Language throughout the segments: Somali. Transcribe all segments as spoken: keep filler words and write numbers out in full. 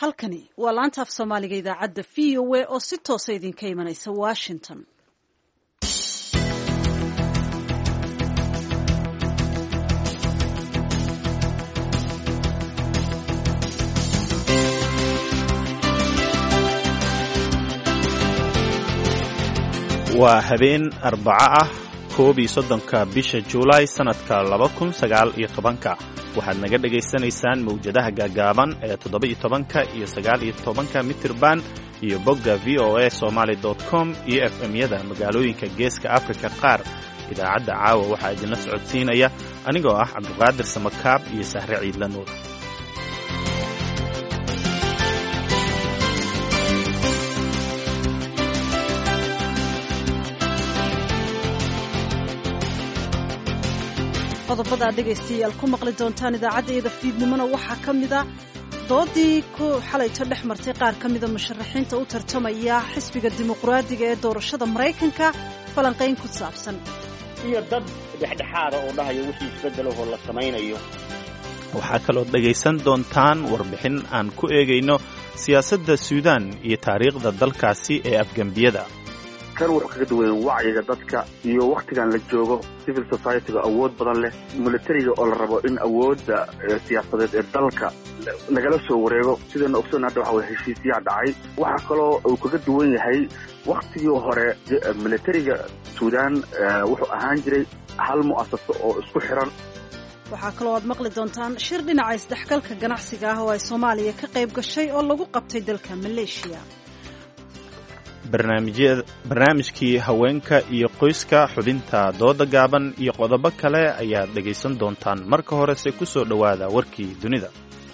halkani waa laanta af soomaaliga idaacadda v o a oo si toosa idinka imanaysa washington. waa habeen arbaco ah koob iyo soddonka bisha juulaay sanadka laba kun sagaal iyo tobanka waxaad naga dhegaysanaysaan mawjadaha gaagaaban ee toddoba iyo tobanka iyo sagaal iyo tobanka mitirban iyo bogga v o a somaly dot com iyo f m-yada magaalooyinka geeska afrika qaar. idaacadda caawa waxaa idinla socodsiinaya anigoo ah cabdiqaadir samakaab iyo sahre ciidla nuur. qodobada dhegaystayaal ku maqli doontaan idaacaddayada fiidnimona waxaa ka mida doodii ku xalayto dhex martay qaar ka mida musharaxiinta u tartamaya xisbiga dimuqraadiga ee doorashada maraykanka falanqayn ku saabsan iyo dad dhexdhexaada oo dhahaya wixii isbeddelahoo la samaynayo. waxaa kaloo dhegaysan doontaan warbixin aan ku eegayno siyaasadda suudaan iyo taariikhda dalkaasi ee afgembiyada. kan wuxuu kaga duwan wacyiga dadka iyo wakhtigan la joogo civil society-ga awood badan leh, militariga oo la rabo in awoodda siyaasadeed ee dalka lagala soo wareego. sidana ogsoon hadda waxa weye heshiisyaha dhacay. waxaa kaloo uu kaga duwan yahay wakhtigii hore militariga suudaan wuxuu ahaan jiray hal mu'asaso oo isku xiran. waxaa kaloo aad maqli doontaan shir dhinaca isdhexgalka ganacsiga ah oo ay soomaaliya ka qayb gashay oo lagu qabtay dalka maleeshiya. barnaamijkii haweenka iyo qoyska, xubinta dooda gaaban iyo qodobo kale ayaad dhegaysan doontaan. marka horese ku soo dhowaada warkii dunida.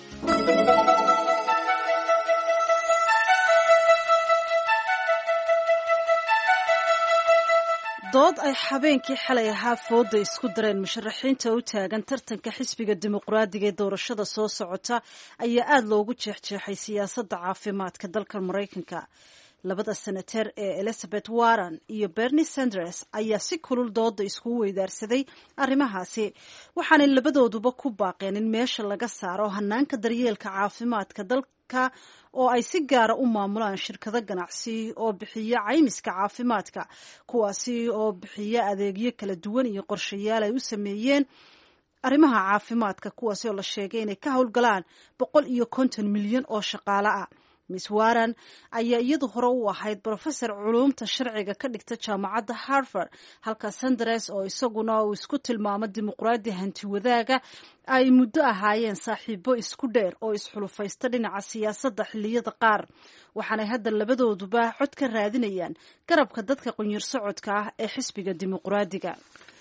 dood ay habeenkii xalay ahaa fooda isku dareen musharaxiinta u taagan tartanka xisbiga dimuqraadiga ee doorashada soo socota ayaa aada loogu jeexjeexay siyaasadda caafimaadka dalka maraykanka. labada senateer ee elizabeth warren iyo bernie sanders ayaa si kulul dooda iskugu weydaarsaday arrimahaasi, waxaanay labadooduba ku baaqeen in meesha laga saaro hanaanka daryeelka caafimaadka dalka oo ay si gaara u maamulaan shirkado ganacsi oo bixiya caymiska caafimaadka, kuwaasi oo bixiya adeegyo kala duwan iyo qorshayaal ay u sameeyeen arrimaha caafimaadka, kuwaasi oo la sheegay inay ka howlgalaan boqol iyo konton milyan oo shaqaale ah. miss warren ayaa iyadu hore u ahayd brofesor culuumta sharciga ka dhigta jaamacadda harvard, halka sanders oo isaguna uu isku tilmaamo dimuqraadi hanti wadaaga ay muddo ahaayeen saaxiibo isku dheer oo isxulufaysta dhinaca siyaasadda xilliyada qaar. waxaanay hadda labadooduba cod ka raadinayaan garabka dadka qunyar socodka ah ee xisbiga dimuqraadiga.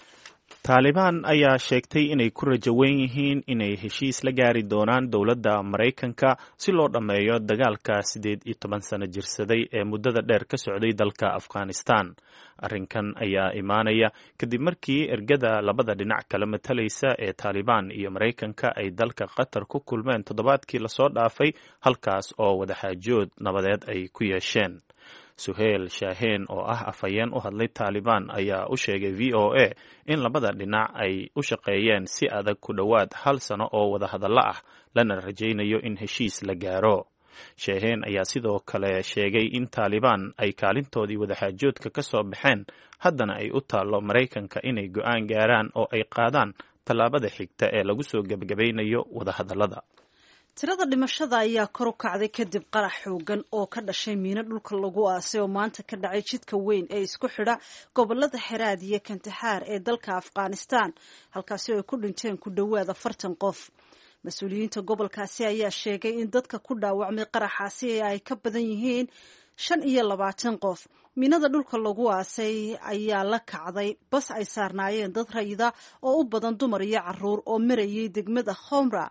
taalibaan ayaa sheegtay inay ku rajo weyn yihiin inay heshiis la gaari doonaan dowladda maraykanka si loo dhammeeyo dagaalka siddeed iyo toban sano jirsaday ee muddada dheer ka socday dalka afghanistan. arrinkan ayaa imaanaya kadib markii ergada labada dhinac kala matalaysa ee taalibaan iyo maraykanka ay dalka qatar ku kulmeen toddobaadkii lasoo dhaafay, halkaas oo wadaxaajood nabadeed ay ku yeesheen. suheyl shaaheen oo ah afhayeen u hadlay taalibaan ayaa u sheegay v o a in labada dhinac ay u shaqeeyeen si adag ku dhowaad hal sano oo wadahadallo ah, lana rajaynayo in heshiis la gaaro. shaaheen ayaa sidoo kale sheegay in taalibaan ay kaalintoodii wadaxaajoodka ka soo baxeen, haddana ay u taallo maraykanka inay go'aan gaaraan oo ay qaadaan tallaabada xigta ee lagu soo gebagabaynayo wadahadallada. tirada dhimashada ayaa kor u kacday kadib qarax xoogan oo ka dhashay miino dhulka lagu aasay oo maanta ka dhacay jidka weyn ee isku xidha gobolada xeraad iyo kantaxaar ee dalka afghanistan, halkaasi oo ay ku dhinteen ku dhowaad afartan qof. mas-uuliyiinta gobolkaasi ayaa sheegay in dadka ku dhaawacmay qaraxaasi ay ka badan yihiin shan iyo labaatan qof. miinada dhulka lagu aasay ayaa la kacday bas ay saarnaayeen dad rayida oo u badan dumar iyo caruur oo marayay degmada khomra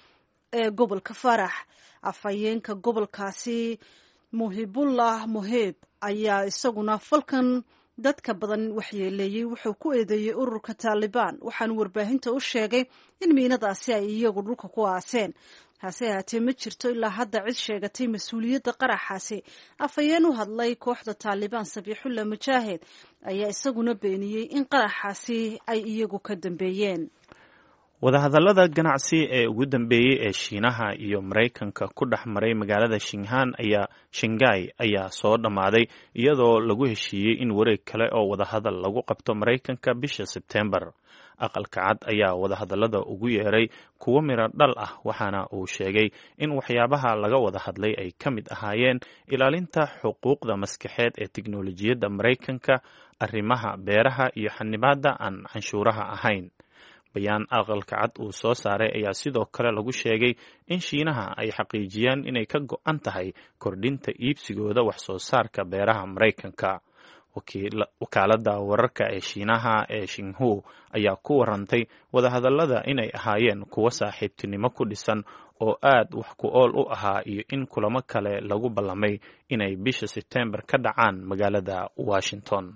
ee gobolka farax. afhayeenka gobolkaasi muhibullah muhib ayaa isaguna falkan dadka badan waxyeeleeyey wuxuu ku eedeeyey ururka taalibaan, waxaanu warbaahinta u sheegay in miinadaasi ay iyagu dhulka ku aaseen. hase ahaatee ma jirto ilaa hadda cid sheegatay mas-uuliyadda qaraxaasi. afhayeen u hadlay kooxda taalibaan sabiixullah mujaahid ayaa isaguna beeniyey in qaraxaasi ay iyagu ka dambeeyeen. wadahadallada ganacsi ee ugu dambeeyey ee shiinaha iyo maraykanka ku dhex maray magaalada shinhan ayaa shanghai ayaa soo dhammaaday iyadoo lagu heshiiyey in wareeg kale oo wadahadal lagu qabto maraykanka bisha sebteembar. aqalka cad ayaa wadahadallada ugu yeeray kuwo miro dhal ah, waxaana uu sheegay in waxyaabaha laga wada hadlay ay ka mid ahaayeen ilaalinta xuquuqda maskaxeed ee tiknolojiyadda maraykanka, arrimaha beeraha iyo xanibaadda aan canshuuraha ahayn. bayaan aqalka cad uu soo saaray ayaa sidoo kale lagu sheegay in shiinaha ay xaqiijiyaan inay ka go-an tahay kordhinta iibsigooda wax soo saarka beeraha maraykanka. wakaaladda wararka ee shiinaha ee shinhu ayaa ku warantay wadahadallada inay ahaayeen kuwo saaxiibtinimo ku dhisan oo aad wax ku ool u ahaa, iyo in kulamo kale lagu ballamay inay bisha sebteembar ka dhacaan magaalada Washington.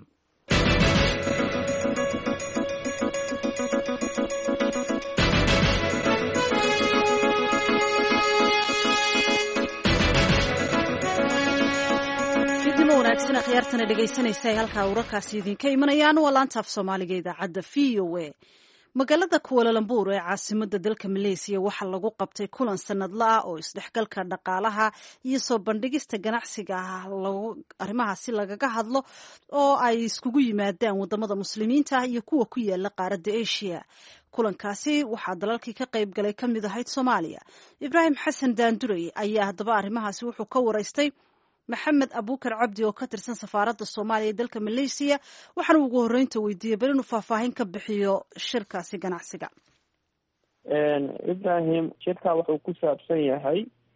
akhyaartana dhegaysanaysa halkaa wararkaasi idinka imanayaan waa laanta af soomaaliga idaacadda v o a. magaalada kuwalalambuur ee caasimada dalka maleesiya waxaa lagu qabtay kulan sanadla ah oo isdhexgalka dhaqaalaha iyo soo bandhigista ganacsiga ah arrimahaasi lagaga hadlo oo ay iskugu yimaadaan wadamada muslimiinta ah iyo kuwa ku yaala qaaradda asia. kulankaasi waxaa dalalkii ka qayb galay ka mid ahayd Soomaaliya. Ibraahim Xasan Daandurey ayaa haddaba arrimahaasi wuxuu ka waraystay maxamed abuukar cabdi oo ka tirsan safaaradda Soomaaliya ee dalka Malaysia, waxaana ugu horreynta weydiiyey bal inuu faahfaahin ka bixiyo shirkaasi ganacsiga. Ibraahim, shirka wuxuu ku saabsan yahay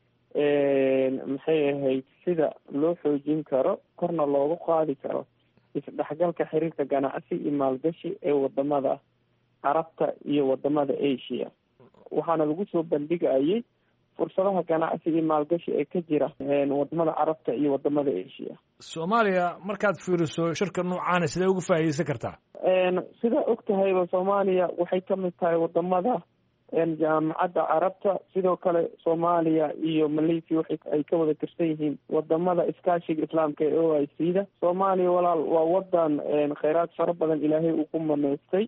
maxay ahayd sida loo xoojin karo korna loogu qaadi karo isdhexgalka xiriirka ganacsi iyo maalgashi ee wadamada Carabta iyo wadamada Asia. waxaana lagu soo bandhigayay fursadaha ganacsi iyo maalgashi ee ka jira wadamada Carabta iyo wadamada Asia. Soomaaliya markaad fiiriso shirka noocan sidee ugu faa'iideysan kartaa? een sida ogtahayba Soomaaliya waxay ka mid tahay wadamada een jaamacadda Carabta, sidoo kale Soomaaliya iyo Malaysia waxay ay ka wada tirsan yihiin wadamada iskaashiga Islaamka ee O I C da. Soomaaliya walaal waa wadan een kheyraad fara badan Ilaahay uu ku maneystay,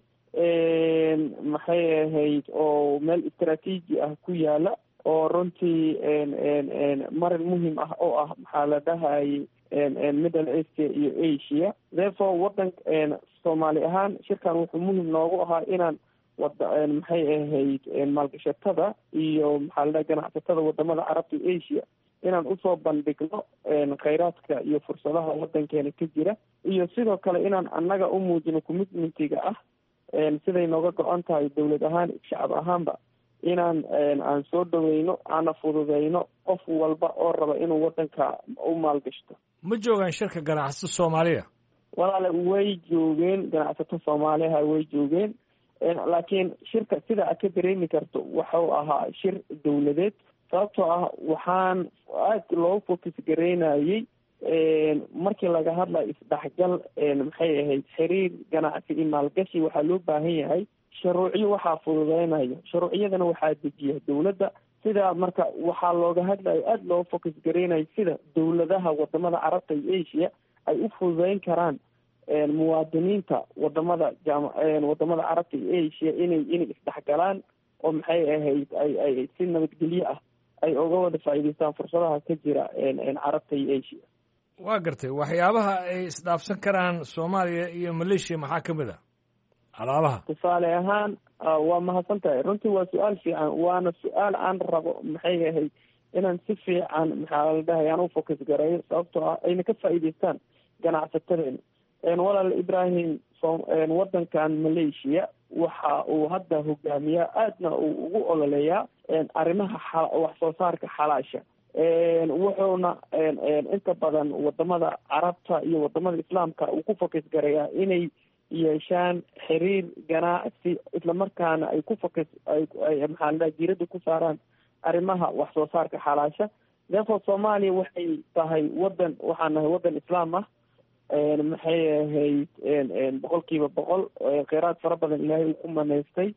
een maxay ahayd oo meel istiraatiiji ah ku yaala oo runtii een een een marin muhiim ah oo ah maxaa la dhahay een een Middle East iyo Asia. Therefore wadan een Soomaali ahaan shirkan wuxuu muhiim noogu ahaa inaan wada een maxay ahayd een maalgashatada iyo maxaa la dhahay ganacsatada wadamada Carabta iyo Asia inaan usoo bandhigno een kheyraadka iyo fursadaha wadankeena ka jira, iyo sidoo kale inaan annaga u muujino commitmentiga ah een siday nooga go-an tahay dowlad ahaan shacab ahaanba inaan aan soo dhaweyno aan fududeyno qof walba oo raba inuu wadanka u maalgashto. ma joogaan shirka ganacsatada Soomaaliya? walaal way joogeen ganacsatada Soomaaliya way joogeen, laakiin shirka sida aad ka dareemi karto wuxuu ahaa shir dowladeed, sababtoo ah waxaan aad loo focus gareynayay een markii laga hadlayo isdhexgal een maxay ahayd xiriir ganacsi iyo maalgashi waxaa loo baahan yahay shuruuciyo waxaa fududeynayo, shuruuciyadana waxaa dejiya dowladda. sida marka waxaa looga hadlayo aada loo focus gareynayo sida dowladaha wadamada Carabta iyo Asia ay u fududeyn karaan muwaadiniinta wadamada jaam wadamada Carabta iyo Asia inay inay isdhexgalaan oo maxay ahayd ay ay si nabadgelyo ah ay uga wada faa'iideystaan fursadaha ka jira een Carabta iyo Asia. waa gartay waxyaabaha ay isdhaafsan karaan Soomaaliya iyo Malaysia maxaa ka mid ah? alaabaha tusaale ahaan waa mahadsantahay, runtii waa su-aal fiican, waana su-aal aan rabo maxay ahayd inaan si fiican maxaa la dhahay aan u focus gareeyo, sababtoo ah ayna ka faa'iideystaan ganacsatadeena. een walaal Ibraahim, een wadankan Malaysia waxa uu hadda hogaamiyaa aadna uu ugu ololeeyaa een arrimaha wax soo saarka xalaasha, een wuxuuna een een inta badan wadamada Carabta iyo wadamada Islaamka uu ku focus gareeyaa inay yeeshaan xiriir ganacsi isla markaana ay ku focus ay maxaa la dhahay diiradda ku saaraan arrimaha wax soo saarka xalaasha. therefore Soomaaliya waxay tahay wadan waxaan nahay wadan Islaam ah, een maxay ahayd een een boqolkiiba boqol kheyraad fara badan Ilaahay uu ku maneystay.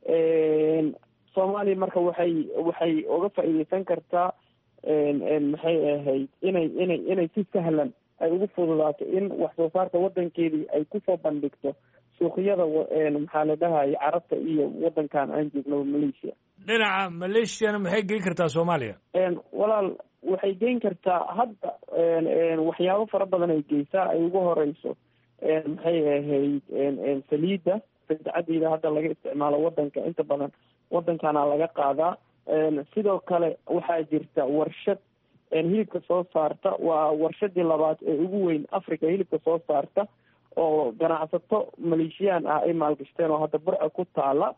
een Soomaaliya marka waxay waxay uga faa'iideysan kartaa een een maxay ahayd inay inay inay si sahlan ay ugu fududaato in wax soo saarka wadankeedii ay kusoo bandhigto suuqyada maxaa la dhahayay carabta iyo wadankan aan joogno malaysia. dhinaca malaysiana maxay geyn kartaa soomaaliya? walaal waxay geyn kartaa hadda waxyaabo fara badan ay geysaa. ay ugu horeyso maxay ahayd saliida sadexadiida hadda laga isticmaalo wadanka inta badan wadankana laga qaadaa. sidoo kale waxaa jirta warshad hilibka soo saarta, waa warshadii labaad ee ugu weyn africa hilibka soo saarta, oo ganacsato maleeshiyaan ah ay maalgashteen oo hadda burca ku taala.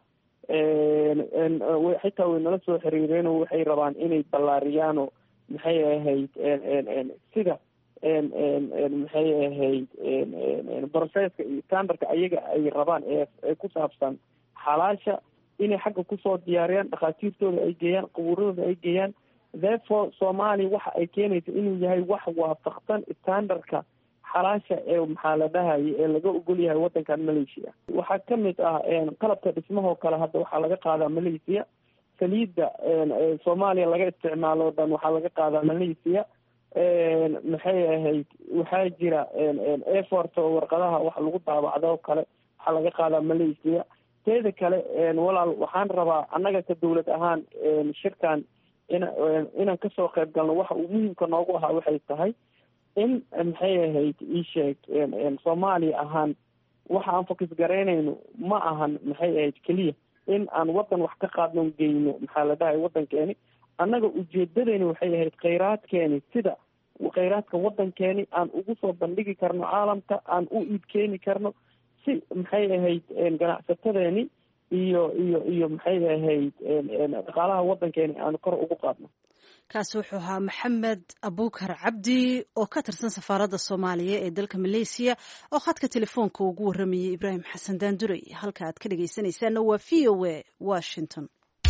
xitaa way nala soo xiriireen oo waxay rabaan inay ballaariyaan oo maxay ahayd sida maxay ahayd processka iyo standardka ayaga ay rabaan ee ku saabsan xalaasha inay xagga kusoo diyaariyaan, dhakhaatiirtooda ay geeyaan, qabuuradooda ay geeyaan. therefore soomaaliya waxa ay keenaysa inuu yahay wax waafaqsan standardka xalaasha ee maxaa la dhahayay ee laga ogol yahay wadankan malaysia. waxaa kamid ah qalabka dhismahoo kale hadda waxaa laga qaadaa malaysia. saliida soomaaliya laga isticmaalo o dhan waxaa laga qaadaa malaysia. maxay ahayd waxaa jira effort oo warqadaha wax lagu daabacdo oo kale waxaa laga qaadaa malaysia. teeda kale walaal waxaan rabaa annaga ka dawlad ahaan shirkan in inaan kasoo qayb galno. waxa uu muhiimka noogu ahaa waxay tahay in maxay ahayd iisheeg soomaaliya ahaan waxa aan focus garaynayno ma ahan maxay ahayd keliya in aan wadan wax ka qaadno geyno maxaa la dhahay wadankeeni. annaga ujeedadeyni waxay ahayd khayraadkeeni sida khayraadka wadankeeni aan ugu soo bandhigi karno caalamka, aan u iib keeni karno si maxay ahayd ganacsatadeeni iyo iyo iyo maxay ahayd dhaqaalaha wadankeeni aan kor ugu qaadno. kaasi wuxuu ahaa maxamed abuukar cabdi oo ka tirsan safaaradda soomaaliya ee dalka malaysia oo khadka telefoonka ugu warramayay ibraahim xasan daanduray. halka aad ka dhegaysanaysaana waa v o a washington.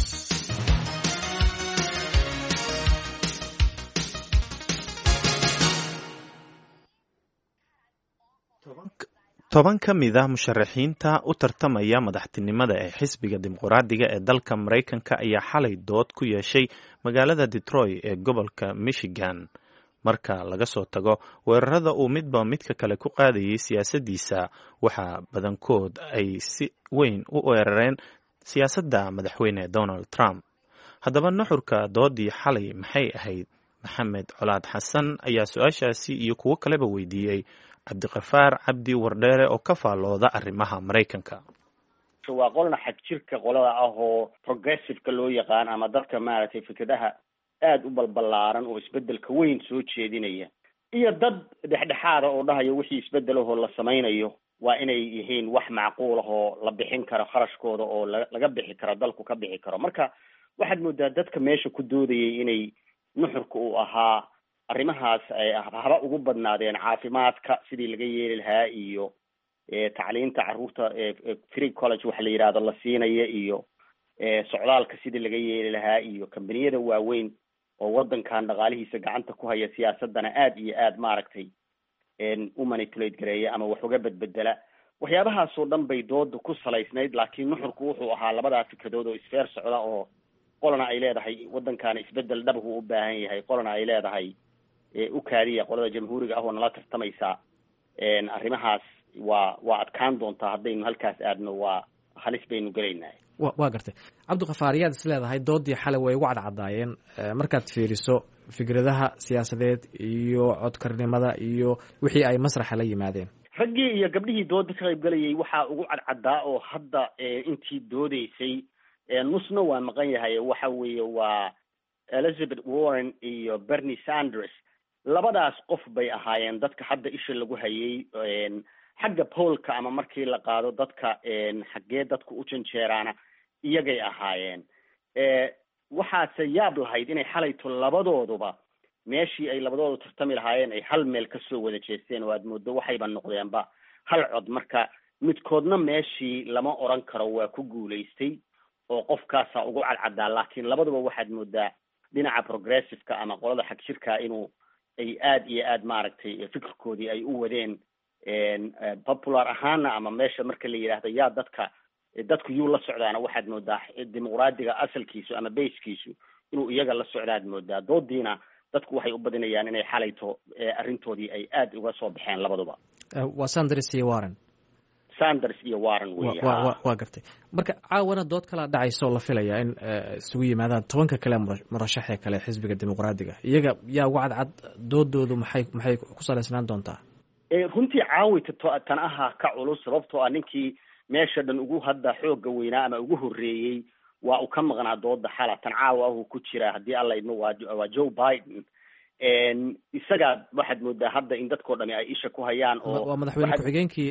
toban ka mid ah musharaxiinta u tartamaya madaxtinimada ee xisbiga dimuqraadiga ee dalka maraykanka ayaa xalay dood ku yeeshay magaalada detroit ee gobolka michigan. marka laga soo tago weerarada uu midba midka kale ku qaadayay siyaasaddiisa, waxaa badankood ay si weyn u weerareen siyaasadda madaxweyne donald trump. haddaba nuxurka doodii xalay maxay ahayd? maxamed colaad xasan ayaa su-aashaasi iyo kuwo kaleba weydiiyey cabdiqafaar cabdi wardheere oo ka faallooda arrimaha maraykanka. waa qolna xag jirka qolada ah oo progressiveka loo yaqaan ama dadka maaragtay fikradaha aada u balbalaaran oo isbedelka weyn soo jeedinaya, iyo dad dhexdhexaada oo dhahaya wixii isbedelahoo la samaynayo waa inay yihiin wax macquul ah oo la bixin karo kharashkooda oo laga bixi karo, dalku ka bixi karo. marka waxaad moodaa dadka meesha ku doodayay inay nuxurka uu ahaa arrimahaas ay haba ugu badnaadeen caafimaadka sidii laga yeeli lahaa iyo tacliinta carruurta free college waxa la yidhaahdo la siinaya iyo socdaalka sidii laga yeeli lahaa iyo kambaniyada waaweyn oo wadankan dhaqaalihiisa gacanta ku haya siyaasadana aad iyo aad maaragtay u manipulate gareeya ama wax uga bedbedela. waxyaabahaasoo dhan bay dooda ku salaysnayd, laakiin nuxurku wuxuu ahaa labadaa fikradood oo isfeer socda oo qolana ay leedahay wadankaana isbedel dhabhu u baahan yahay, qolana ay leedahay u kaadiya qolada jamhuuriga ah oo nala tartamaysaa. arrimahaas waa waa adkaan doontaa haddaynu halkaas aadno, waa halis baynu gelaynahay. wa waa gartay cabdikafaar, yaad is leedahay doodii xalay way ugu cadcadaayeen markaad fiiriso fikradaha siyaasadeed iyo codkarnimada iyo wixii ay masraxa la yimaadeen? raggii iyo gabdhihii dooda ka qayb galayay waxaa ugu cadcadaa oo hadda intii doodaysay nusna waa maqan yahay, waxa weeye waa Elizabeth Warren iyo Bernie Sanders. labadaas qof bay ahaayeen dadka hadda isha lagu hayay xagga poolka ama markii la qaado dadka xaggee dadku u janjeeraana iyagay ahaayeen. waxaase yaab lahayd inay xalayto labadooduba meeshii ay labadoodu tartami lahaayeen ay hal meel kasoo wada jeesteen oo aad moodo waxayba noqdeenba hal cod. marka midkoodna meeshii lama oran karo waa ku guulaystay oo qofkaasaa ugu cadcadaa, laakiin labaduba waxaad moodaa dhinaca progressiveka ama qolada xag jirka inuu ay aad iyo aad maaragtay fikirkoodii ay u wadeen popular ahaana ama meesha marka la yidhaahdo yaa dadka dadku yuu la socdaana waxaad moodaa dimuqraadiga asalkiisu ama basekiisu inuu iyaga la socdaad moodaa. doodiina dadku waxay u badinayaan inay xalayto arrintoodii ay aada uga soo baxeen labaduba. waa Sanders iyo Warren. Sanders iyo Warren weeye. waa gartay. marka caawana dood kala dhacaysa oo la filayaa in isugu yimaadaan tobanka kale murashaxee kale xisbiga dimuqraadiga. iyaga yaa ugu cadcad doodoodu maxay maxay ku salaysnaan doontaa? runtii caawita tan ahaa ka culus sababtoo ah ninkii meesha dhan ugu hadda xooga weynaa ama ugu horreeyey waa uu ka maqnaa dooda xala tan caawa ahuu ku jira haddii alla idmo waa waa Joe Biden. isagaa waxaad moodaa hadda in dadkoo dhami ay isha ku hayaan oo waa madaxweyne ku-xigeenkii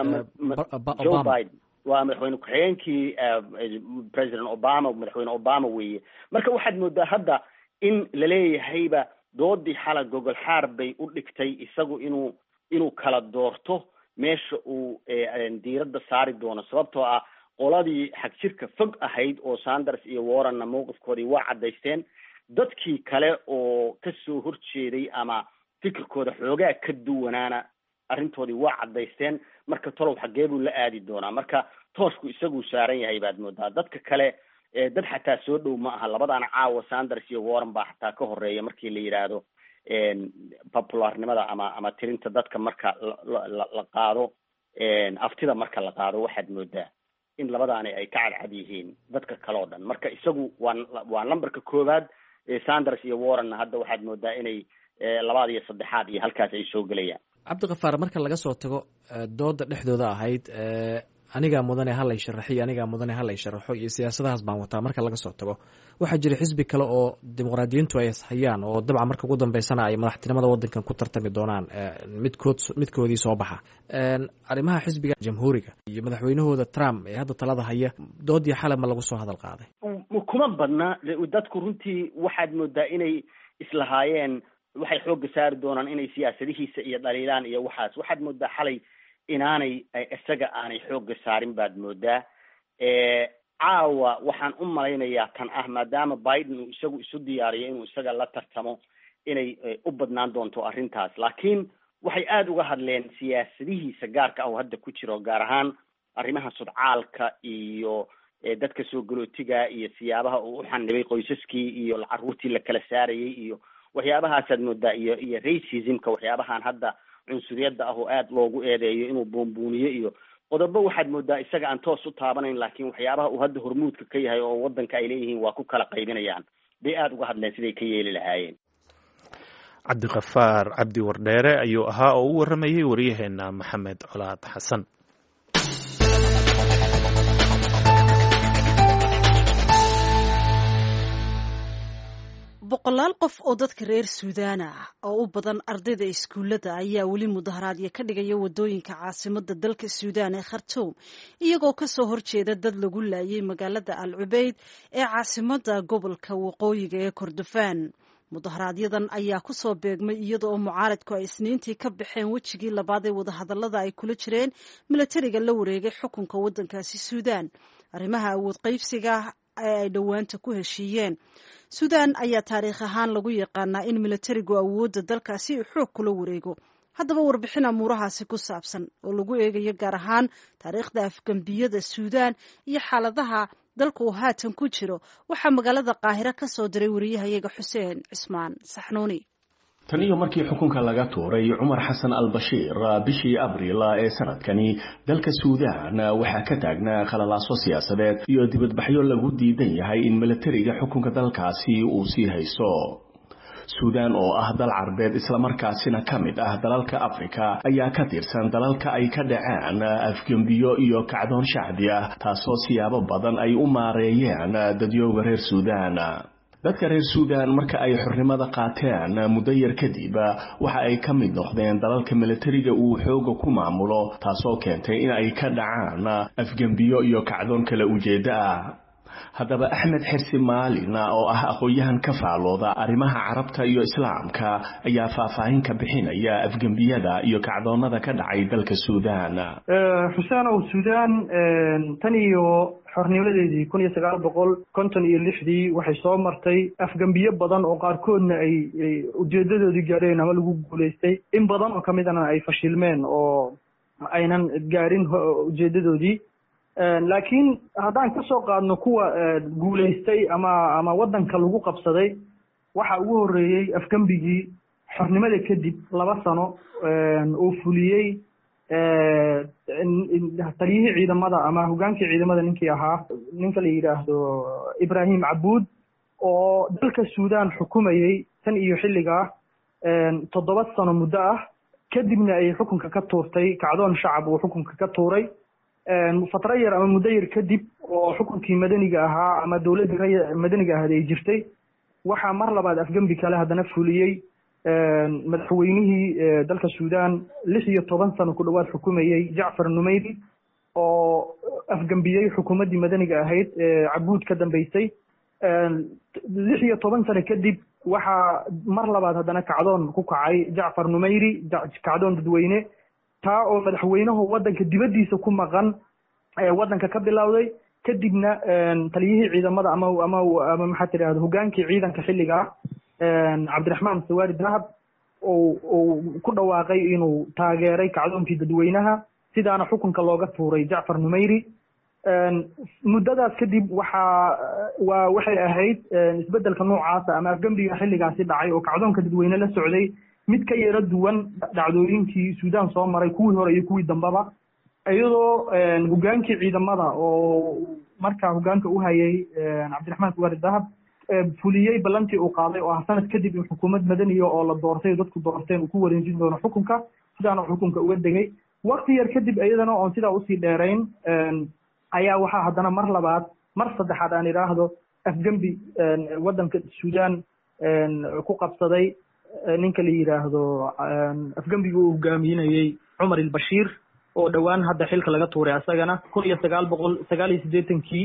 Joe Biden waa madaxweyne ku-xigeenkii President Obama madaxweyne Obama weeye. marka waxaad moodaa hadda in la leeyahayba doodii xala gogol xaar bay u dhigtay isagu inuu inuu kala doorto meesha uu diiradda saari doono sababtoo ah qoladii xagjirka fog ahayd oo Sanders iyo Warrenna mowqifkoodii waa caddaysteen. dadkii kale oo ka soo horjeeday ama fikirkooda xoogaa ka duwanaana arrintoodii waa caddaysteen. marka tolow xaggee buu la aadi doonaa. marka toosku isaguu saaran yahay baad moodaa. dadka kale dad xataa soo dhow ma aha labadaana caawa Sanders iyo Warren baa xataa ka horeeya markii la yidhaahdo popularnimada ama ama tirinta dadka marka la la qaado aftida marka la qaado waxaad moodaa in labadaani ay ka cadcad yihiin dadka kale oo dhan. marka isagu waa waa lambarka koowaad. Sanders iyo Warren hadda waxaad moodaa inay labaad iyo saddexaad iyo halkaas ay soo gelayaan. Cabdiqafaar marka laga soo tago dooda dhexdooda ahayd anigaa mudane hal ay sharaxiyo anigaa mudane hal ay sharaxo iyo siyaasadahaas baan wataa marka laga soo tago waxaa jira xisbi kale oo dimuqraadiyiintu ay hayaan oo dabcan marka ugu dambeysana ay madaxtinimada wadankan ku tartami doonaan midkood midkoodii soo baxa arrimaha xisbiga jamhuuriga iyo madaxweynahooda Trump ee hadda talada haya doodii xalay ma lagu soo hadal qaaday kuma badna dadku runtii waxaad moodaa inay islahaayeen waxay xoogga saari doonaan inay siyaasadihiisa iyo dhaliilaan iyo waxaas waxaad moodaa xalay inaanay isaga aanay xoogga saarin baad moodaa. caawa waxaan u malaynayaa tan ah maadaama Biden uu isagu isu diyaariyo inuu isaga la tartamo inay u badnaan doonto arrintaas. laakiin waxay aada uga hadleen siyaasadihiisa gaarka ah oo hadda ku jiro gaar ahaan arrimaha sudcaalka iyo dadka soo galootiga iyo siyaabaha uu u xanibay qoysaskii iyo carruurtii la kala saarayay iyo waxyaabahaasaad moodaa iyo iyo racismka waxyaabahan hadda cunsuriyadda ah oo aada loogu eedeeyo inuu boombuuniyo iyo qodobo waxaad moodaa isaga aan toos u taabanayn laakiin waxyaabaha uu hadda hormuudka ka yahay oo wadanka ay leeyihiin waa ku kala qaybinayaan bay aada uga hadleen siday ka yeeli lahaayeen. Cabdiqafaar Cabdi Wardheere ayuu ahaa oo u waramayay wariyaheena Maxamed Colaad Xasan. boqolaal qof oo dadka reer Suudaan ah oo u badan ardayda iskuulada ayaa weli mudaharaadyo ka dhigaya wadooyinka caasimada dalka Suudaan ee Khartoum iyagoo ka soo horjeeda dad lagu laayay magaalada Al Ubayd ee caasimada gobolka waqooyiga ee Kordofaan. mudaharaaadyadan ayaa ku soo beegmay iyadoo mucaaradku ay isniintii ka baxeen wejigii labaad ee wadahadalada ay kula jireen milatariga la wareegay xukunka wadankaasi Suudaan arrimaha awood qaybsiga ee ay dhowaanta ku heshiiyeen. Suudaan ayaa taariikh ahaan lagu yaqaanaa in milatarigu awoodda dalkaasi uu xoog kula wareego. haddaba warbixin amuurahaasi ku saabsan oo lagu eegayo gaar ahaan taariikhda afgambiyada Suudaan iyo xaaladaha dalka uu haatan ku jiro waxaa magaalada Qaahira ka soo diray wariyahayaga Xuseen Cismaan Saxnuuni. tan iyo markii xukunka laga tuuray Umar Xasan al-Bashir bishii Abriil ee sanadkani dalka Suudaan waxaa ka taagnaa khalalaaso siyaasadeed iyo dibadbaxyo lagu diidan yahay in milatariga xukunka dalkaasi uu sii hayso. Suudaan oo ah dal carbeed isla markaasina ka mid ah dalalka Afrika ayaa ka tirsan dalalka ay ka dhaceen afgambiyo iyo kacdoon shacbi ah taasoo siyaabo badan ay u maareeyeen dadyooga reer Suudaan. dadka reer Suudaan marka ay xornimada qaateen muddo yar kadib waxa ay ka mid noqdeen dalalka milatariga uu xooga ku maamulo taasoo keentay in ay ka dhacaan afgambiyo iyo kacdoon kala ujeeda ah. haddaba Axmed Xirsi Maalin oo ah aqoonyahan ka faalooda arrimaha carabta iyo islaamka ayaa faahfaahin ka bixinaya afgambiyada iyo kacdoonada ka dhacay dalka Suudaan. Xuseen oo Suudaan tan iyo xornimadeedii kun iyo sagaal boqol konton iyo lixdii waxay soo martay afgambiyo badan oo qaarkoodna ay ujeedadoodii gaareen ama lagu guuleystay in badan oo kamidana ay fashilmeen oo aynan gaarin ujeedadoodii. laakiin haddaan ka soo qaadno kuwa guuleystay ama ama wadanka lagu qabsaday waxa ugu horeeyey afgembigii xornimada kadib laba sano oo fuliyey taliyihii ciidamada ama hogaankii ciidamada ninkii ahaa ninka la yidhaahdo Ibrahim Cabuud oo dalka Suudaan xukumayay tan iyo xilligaa toddoba sano muddo ah kadibna ay xukunka ka tuurtay kacdoon shacab oo xukunka ka tuuray fatro yar ama muddo yar kadib oo xukunkii madaniga ahaa ama dowladda madaniga ahayd ay jirtay waxaa mar labaad afgembi kale haddana fuliyey madaxweynihii dalka Suudaan lix iyo toban sano ku dhawaad xukumayay Jacfar Numeyri oo afgembiyey xukuumaddii madaniga ahayd Cabuud ka dambeysay lix iyo toban sano kadib waxaa mar labaad haddana kacdoon ku kacay Jacfar Numeyri kacdoon dadweyne taa oo madaxweynuhu waddanka dibaddiisa ku maqan waddanka ka bilowday kadibna taliyihii ciidamada ama ama ama maxaa tiraahdo hogaankii ciidanka xilligaa Cabdiraxmaan Sawaari Dahab oo oo ku dhawaaqay inuu taageeray kacdoonkii dadweynaha sidaana xukunka looga tuuray Jacfar Numeyri muddadaas kadib waxaa waa waxay ahayd isbeddelka noocaas ama afgembiga xilligaasi dhacay oo kacdoonka dadweyne la socday mid ka yara duwan dhacdooyinkii Suudaan soo maray kuwii hore iyo kuwii dambaba iyadoo hogaankii ciidamada oo markaa hogaanka u hayay Cabdiraxmaan Sawaari Dahab fuliyey ballantii uu qaaday oo ah sanad kadib in xukuumad madaniya oo la doortay dadku doorteen uu ku wareejin doono xukunka sidaana xukunka uga degay waqti yar kadib iyadana oon sidaa usii dheerayn ayaa waxaa haddana mar labaad mar saddexaad aan idhaahdo afgembi waddanka Suudaan ku qabsaday ninka la yidhaahdo afgembiga uu hogaaminayey Cumar al-Bashir oo dhowaan hadda xilka laga tuuray asagana kun iyo sagaal boqol sagaal iyo siddeetankii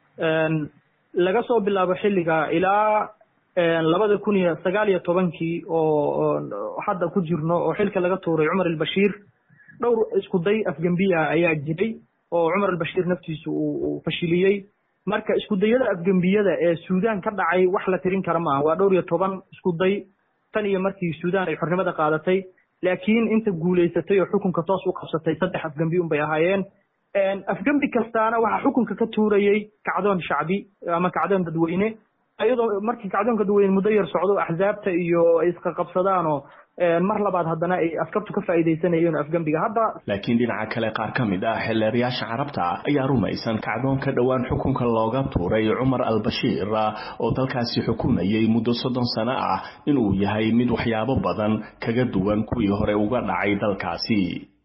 laga soo bilaabo xilliga ilaa labada kun iyo sagaal iyo tobankii oo hadda ku jirno oo xilka laga tuuray Cumar al-Bashir dhowr isku day afgembiya ayaa jiray oo Cumar al-Bashir naftiisu uu fashiliyey marka isku dayada afgembiyada ee Suudaan ka dhacay wax la tirin kara ma waa dhowr iyo toban isku day tan iyo markii Suudaan ay xornimada qaadatay laakiin inta guuleysatay oo xukunka toos u qabsatay saddex afgembi un bay ahaayeen afgembi kastaana waxa xukunka ka tuurayay kacdoon shacbi ama kacdoon dadweyne ayadoo markii kacdoonka dadweyne muddo yar socdo axzaabta iyo ay iska qabsadaan oo mar labaad haddana ay askabtu ka faa'iideysanayeen afgembiga hadda laakiin dhinaca kale qaar ka mid ah xeelarayaasha carabta ayaa rumaysan kacdoonka dhowaan xukunka looga tuuray Cumar al-Bashir oo dalkaasi xukumayay muddo soddon sano ah inuu yahay mid waxyaabo badan kaga duwan kuwii hore uga dhacay dalkaasi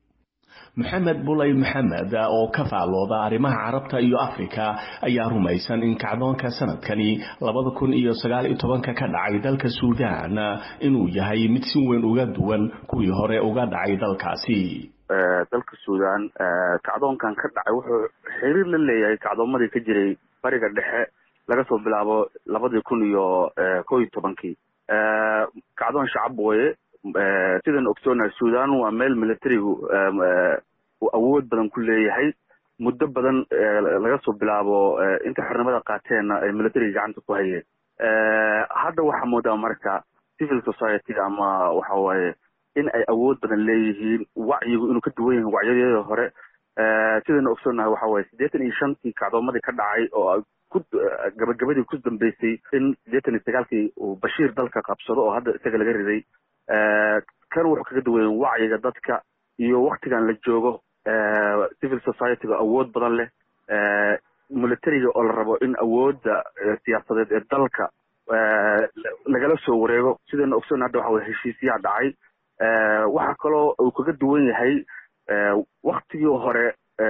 maxamed bulay maxamed oo ka faalooda arrimaha carabta iyo afrika ayaa rumaysan in kacdoonka sanadkani labada kun iyo sagaal iyo tobanka ka dhacay dalka Suudaan inuu yahay mid si weyn uga duwan kuwii hore uga dhacay dalkaasi dalka Suudaan kacdoonkan ka dhacay wuxuu xiriir la leeyahay kacdoomadii ka jiray bariga dhexe laga soo bilaabo labada kun iyo kow iyo tobankii kacdoon shacab weeye sidan ogsoonaa Suudaan waa meel militarigu uu awood badan ku leeyahay muddo badan laga soo bilaabo inta xornimada qaateen ay militariga gacanta ku hayeen hadda waxaa moodaa marka civil society ama waxa waaye in ay awood badan leeyihiin wacyigu inuu ka duwan yahay wacyadii hore sidan ogsoonaa waxa waaye siddeetan iyo shantii kacdoomadii ka dhacay oo gabagabadii ku dambeysay in siddeetan iyo sagaalkii uu Bashiir dalka qabsado oo hadda isaga laga riday kan wuxuu kaga duwan wacyiga dadka iyo waqtigan la joogo civil society awood badan leh militariga oo la rabo in awoodda siyaasadeed ee dalka lagala soo wareego sidana ogsoon hadda waxa way heshiisyaa dhacay waxa kaloo uu kaga duwan yahay waqtigii hore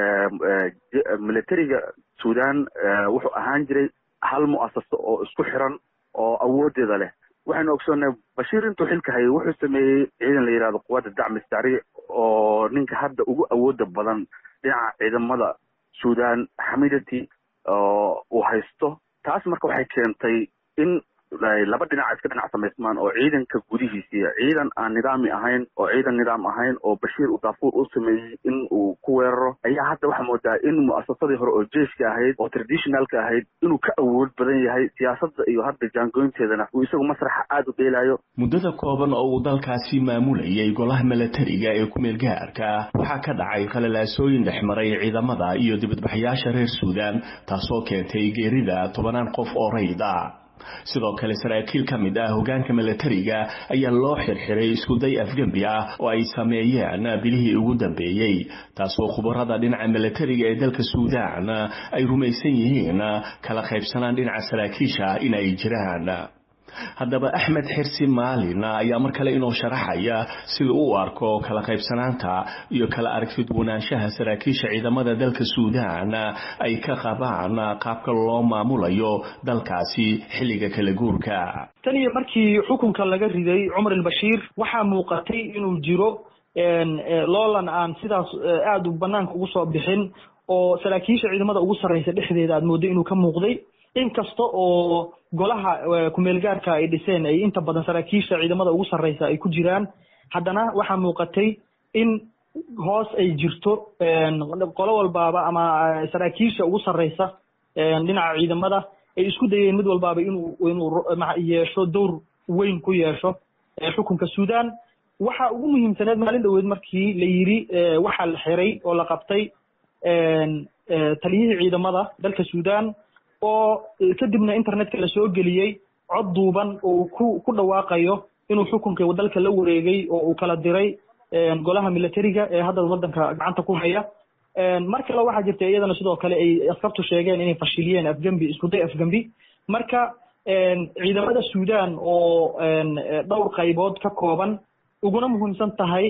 militariga Suudaan wuxuu ahaan jiray hal mu'asaso oo isku xiran oo awoodeeda leh waxaan ogsoonay Bashiir intuu xilka hayay wuxuu sameeyay ciidan la yiraahdo quwadda dacmi sari oo ninka hadda ugu awooda badan dhinaca ciidamada Suudaan Hamidati oo uu haysto taas marka waxay keentay in laba dhinac iska dhinac samaysmaan oo ciidanka gudihiisa ciidan aan nidaami ahayn oo ciidan nidaam ahayn oo Bashiir uu Darfur u sameeyay in uu ku weeraro ayaa hadda waxa moodaa in mu'asasadii hore oo jeeshka ahayd oo traditionalka ahayd inuu ka awood badan yahay siyaasadda iyo hadda jaangoynteedana uu isagu masraxa aad u dheelayo muddada kooban oo uu dalkaasi maamulayay golaha militariga ee ku meel gaarka waxaa ka dhacay qalalaasooyin dhexmaray ciidamada iyo dibadbaxayaasha reer Suudaan taasoo keentay geerida tobanaan qof oo rayid ah sidoo kale saraakiil ka mid ah hogaanka militariga ayaa loo xirxiray iskuday afgembi ah oo ay sameeyeen bilihii ugu dambeeyey taasoo khubarada dhinaca militariga ee dalka Suudaan ay rumaysan yihiin kala qaybsanaan dhinaca saraakiisha inay jiraan. haddaba Axmed Xirsi Maalin ayaa mar kale inoo sharaxaya sida uu arko kala qaybsanaanta iyo kala aragtidwanaanshaha saraakiisha ciidamada dalka Suudaan ay ka qabaan qaabka loo maamulayo dalkaasi xilliga kala guurka. tan iyo markii xukunka laga riday Umar al-Bashir waxaa muuqatay inuu jiro loolan aan sidaas aad u banaanka ugu soo bixin oo saraakiisha ciidamada ugu sareysa dhexdeeda aad moodo inuu ka muuqday inkasta oo golaha kumeelgaarka ay dhiseen ay inta badan saraakiisha ciidamada ugu sareysa ay ku jiraan haddana waxaa muuqatay in hoos ay jirto qolo walbaaba ama saraakiisha ugu sareysa dhinaca ciidamada ay isku dayeen mid walbaaba inuu inuu yeesho door weyn ku yeesho xukunka Suudaan. waxa ugu muhiimsaneed maalin dhaweed markii la yiri waxa la xiray oo la qabtay taliyihii ciidamada dalka Suudaan oo kadibna internetka la soo geliyay cod duuban oo ku ku dhawaaqayo inuu xukunka dalka la wareegay oo uu kala diray golaha militariga ee hadda wadanka gacanta ku haya. marka la waxa jirtay iyadana sidoo kale ay askartu sheegeen inay fashiliyeen afgambi isku day afgambi. marka ciidamada Suudaan oo dhowr qaybood ka kooban uguna muhiimsan tahay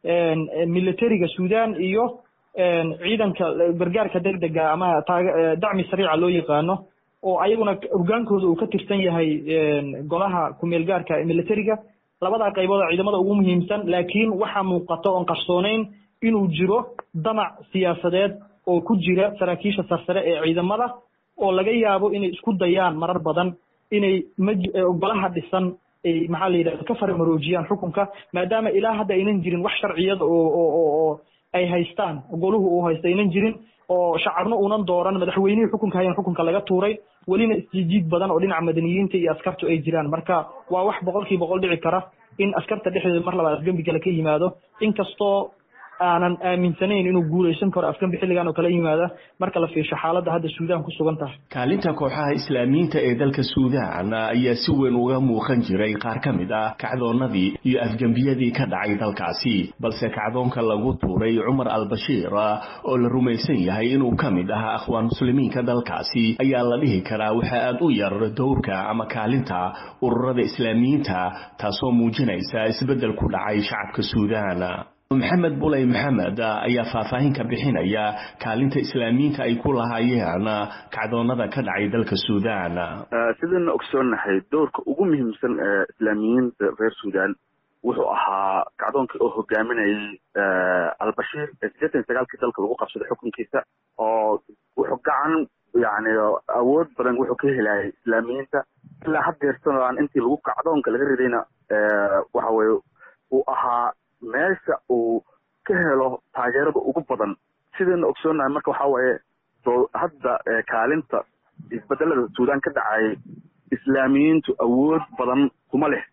militariga Suudaan iyo ciidanka gargaarka degdega ama dacmi sariica loo yaqaano oo ayaguna urgaankooda uu ka tirsan yahay golaha kumeelgaarka militariga. labada qaybood ciidamada ugu muhiimsan laakiin waxa muuqato oo qarsooneyn inuu jiro damac siyaasadeed oo ku jira saraakiisha sarsare ee ciidamada oo laga yaabo inay isku dayaan marar badan inay golaha dhisan ay maxaa la yiraahdaa ka farmaroojiyaan xukunka maadaama ilaa hadda aynan jirin wax sharciyada oo oo ay haystaan goluhu uu haysto aynan jirin oo shacabna uunan dooran madaxweynihii xukunka hayaan xukunka laga tuuray welina isjiid badan oo dhinaca madaniyiinta iyo askartu ay jiraan. marka waa wax boqolkiiba boqol dhici kara in askarta dhexdeeda mar labaad afgambi kale ka yimaado inkastoo aanan aaminsanayn inuu guuleysan karo afgambi xilligan oo kala yimaada marka la fiirsho xaaladda hadda Suudaan ku sugan tahay. kaalinta kooxaha islaamiyiinta ee dalka Suudaan ayaa si weyn uga muuqan jiray qaar ka mid ah kacdoonadii iyo afgambiyadii ka dhacay dalkaasi balse kacdoonka lagu tuuray Umar al-Bashir oo la rumaysan yahay inuu ka mid ahaa akhwaan muslimiinka dalkaasi ayaa la dhihi karaa waxa aad u yar dowrka ama kaalinta ururada islaamiyiinta taasoo muujinaysa isbedel ku dhacay shacabka Suudaan. maxamed bulay maxamed ayaa faahfaahin ka bixinaya kaalinta islaamiyiinta ay ku lahaayeen kacdoonada ka dhacay dalka Suudaan. sidaan ogsoonahay doorka ugu muhiimsan ee islaamiyiinta reer Suudaan wuxuu ahaa kacdoonkii oo hogaaminayay al-Bashir ee siddeetan iyo sagaalkii dalka lagu qabsaday xukunkiisa oo wuxuu gacan yani awood badan wuxuu ka helayay islaamiyiinta ilaa haddeertan intii lagu kacdoonka laga ridayna waxa weeye uu ahaa meesha uu ka helo taageerada ugu badan. sidaan ogsoonahay marka waxa waaye hadda kaalinta isbedelada Suudaan ka dhacay islaamiyiintu awood badan kuma leh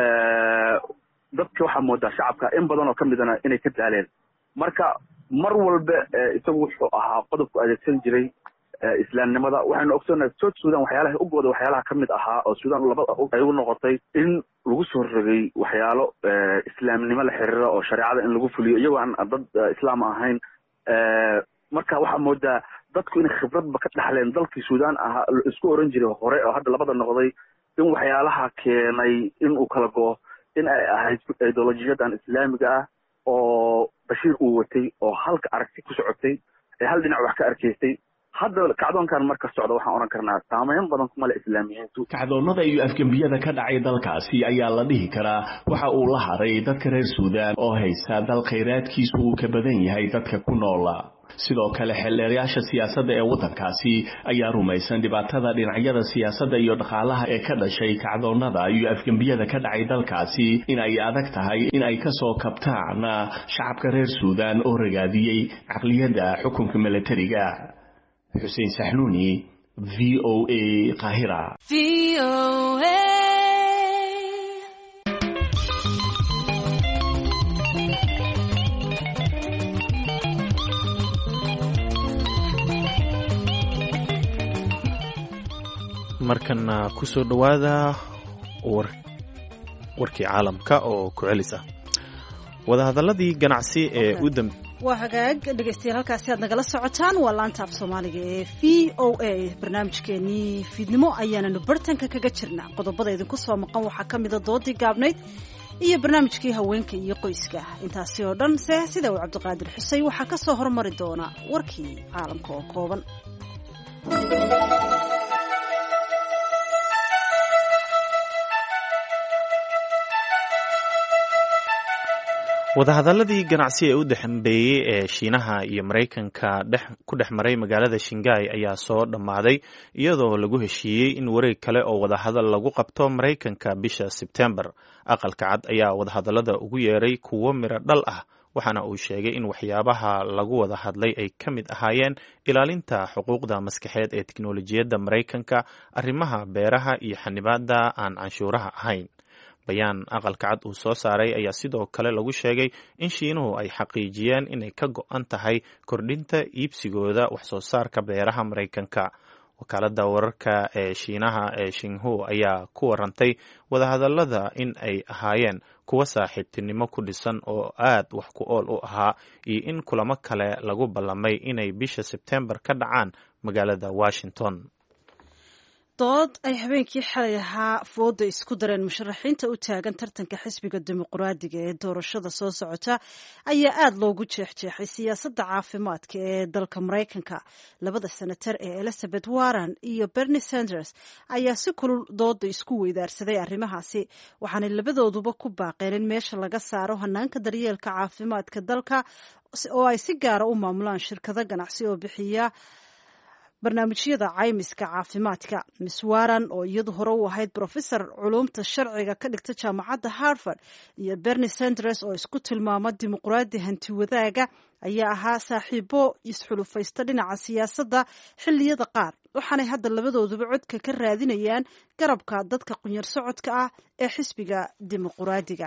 dadka waxaa moodaa shacabka in badan oo ka midana inay ka daaleen. marka mar walba isagu wuxuu ahaa qodobku adeegsan jiray islaamnimada. waxaynu ogsoonahay South Sudan waxyaalaha ugu wada waxyaalaha ka mid ahaa oo Suudaan labada ay u noqotay in lagu soo rogay waxyaalo islaamnimo la xiriira oo shariicada in lagu fuliyo iyagoo aan dad islaam ahayn. marka waxaa moodaa dadku inay khibradba ka dhaxleen dalkii Suudaan ahaa isku oran jiray hore oo hadda labada noqday in waxyaalaha keenay in uu kala go in ay ahayd ideolojiyadan islaamiga ah oo Bashir uu watay oo halka aragti ku socotay ee hal dhinac wax ka arkaysay. hadda kacdoonkan marka socdo waxaan oran karnaa saameyn badan kuma leh islaamiyiintu. kacdoonada iyo afgambiyada ka dhacay dalkaasi ayaa la dhihi karaa waxa uu la haray dadka reer Suudaan oo haysta dal kheyraadkiisu uu ka badan yahay dadka ku nool. sidoo kale xeelleeyaasha siyaasadda ee wadankaasi ayaa rumaysan dhibaatada dhinacyada siyaasadda iyo dhaqaalaha ee ka dhashay kacdoonada iyo afgambiyada ka dhacay dalkaasi in ay adag tahay in ay ka soo kabtaan shacabka reer Suudaan oo ragaadiyay caqliyadda xukunka militariga. حسين سحنوني في أو إيه قاهرة في أو markana ku soo dhowaada warkii caalamka oo ku celis ah. wadahadaladii ganacsi ee u dambe waa hagaag dhegeystayaal halkaasi aad nagala socotaan waa laanta af soomaaliga ee v o a barnaamijkeenii fiidnimo ayaananu bartanka kaga jirnaa. qodobada idinku soo maqan waxaa ka mida doodii gaabnayd iyo barnaamijkii haweenka iyo qoyska. intaasi oo dhan se sida uu cabdiqaadir xusay waxaa ka soo hormari doona warkii caalamka oo kooban. wadahadaladii ganacsi ee u dambeeyey ee shiinaha iyo maraykanka ku dhex maray magaalada shanghai ayaa soo dhammaaday iyadoo lagu heshiiyey in wareeg kale oo wadahadal lagu qabto maraykanka bisha sebtembar. aqalka cad ayaa wadahadalada ugu yeeray kuwo miro dhal ah, waxaana uu sheegay in waxyaabaha lagu wada hadlay ay ka mid ahaayeen ilaalinta xuquuqda maskaxeed ee tiknolojiyadda maraykanka, arrimaha beeraha iyo xanibaada aan canshuuraha ahayn. bayaan aqalka cad uu soo saaray ayaa sidoo kale lagu sheegay in shiinuhu ay xaqiijiyeen inay ka go-an tahay kordhinta iibsigooda waxsoo saarka beeraha maraykanka. wakaalada wararka ee shiinaha ee shinhu ayaa ku warantay wadahadalada in ay ahaayeen kuwo saaxiibtinimo ku dhisan oo aad wax ku ool u ahaa, iyo in kulamo kale lagu ballamay inay bisha sebtembar ka dhacaan magaalada Washington. dood ay habeenkii xalay ahaa fooda isku dareen musharaxiinta u taagan tartanka xisbiga dimuqraadiga ee doorashada soo socota ayaa aada loogu jeexjeexay siyaasadda caafimaadka ee dalka maraykanka. labada senatar ee Elizabeth Warren iyo Bernie Sanders ayaa si kulul dooda isku weydaarsaday arrimahaasi, waxaanay labadooduba ku baaqeen in meesha laga saaro hanaanka daryeelka caafimaadka dalka oo ay si gaara u maamulaan shirkado ganacsi oo bixiya barnaamijyada caymiska caafimaadka. miss Warren oo iyadu hore u ahayd professor culumta sharciga ka dhigta jaamacadda Harvard, iyo Bernie Sanders oo isku tilmaama dimuqraadi hanti wadaaga ayaa ahaa saaxiibo isxulufaysta dhinaca siyaasadda xilliyada qaar, waxaanay hadda labadooduba codka ka raadinayaan garabka dadka qunyar socodka ah ee xisbiga dimuqraadiga.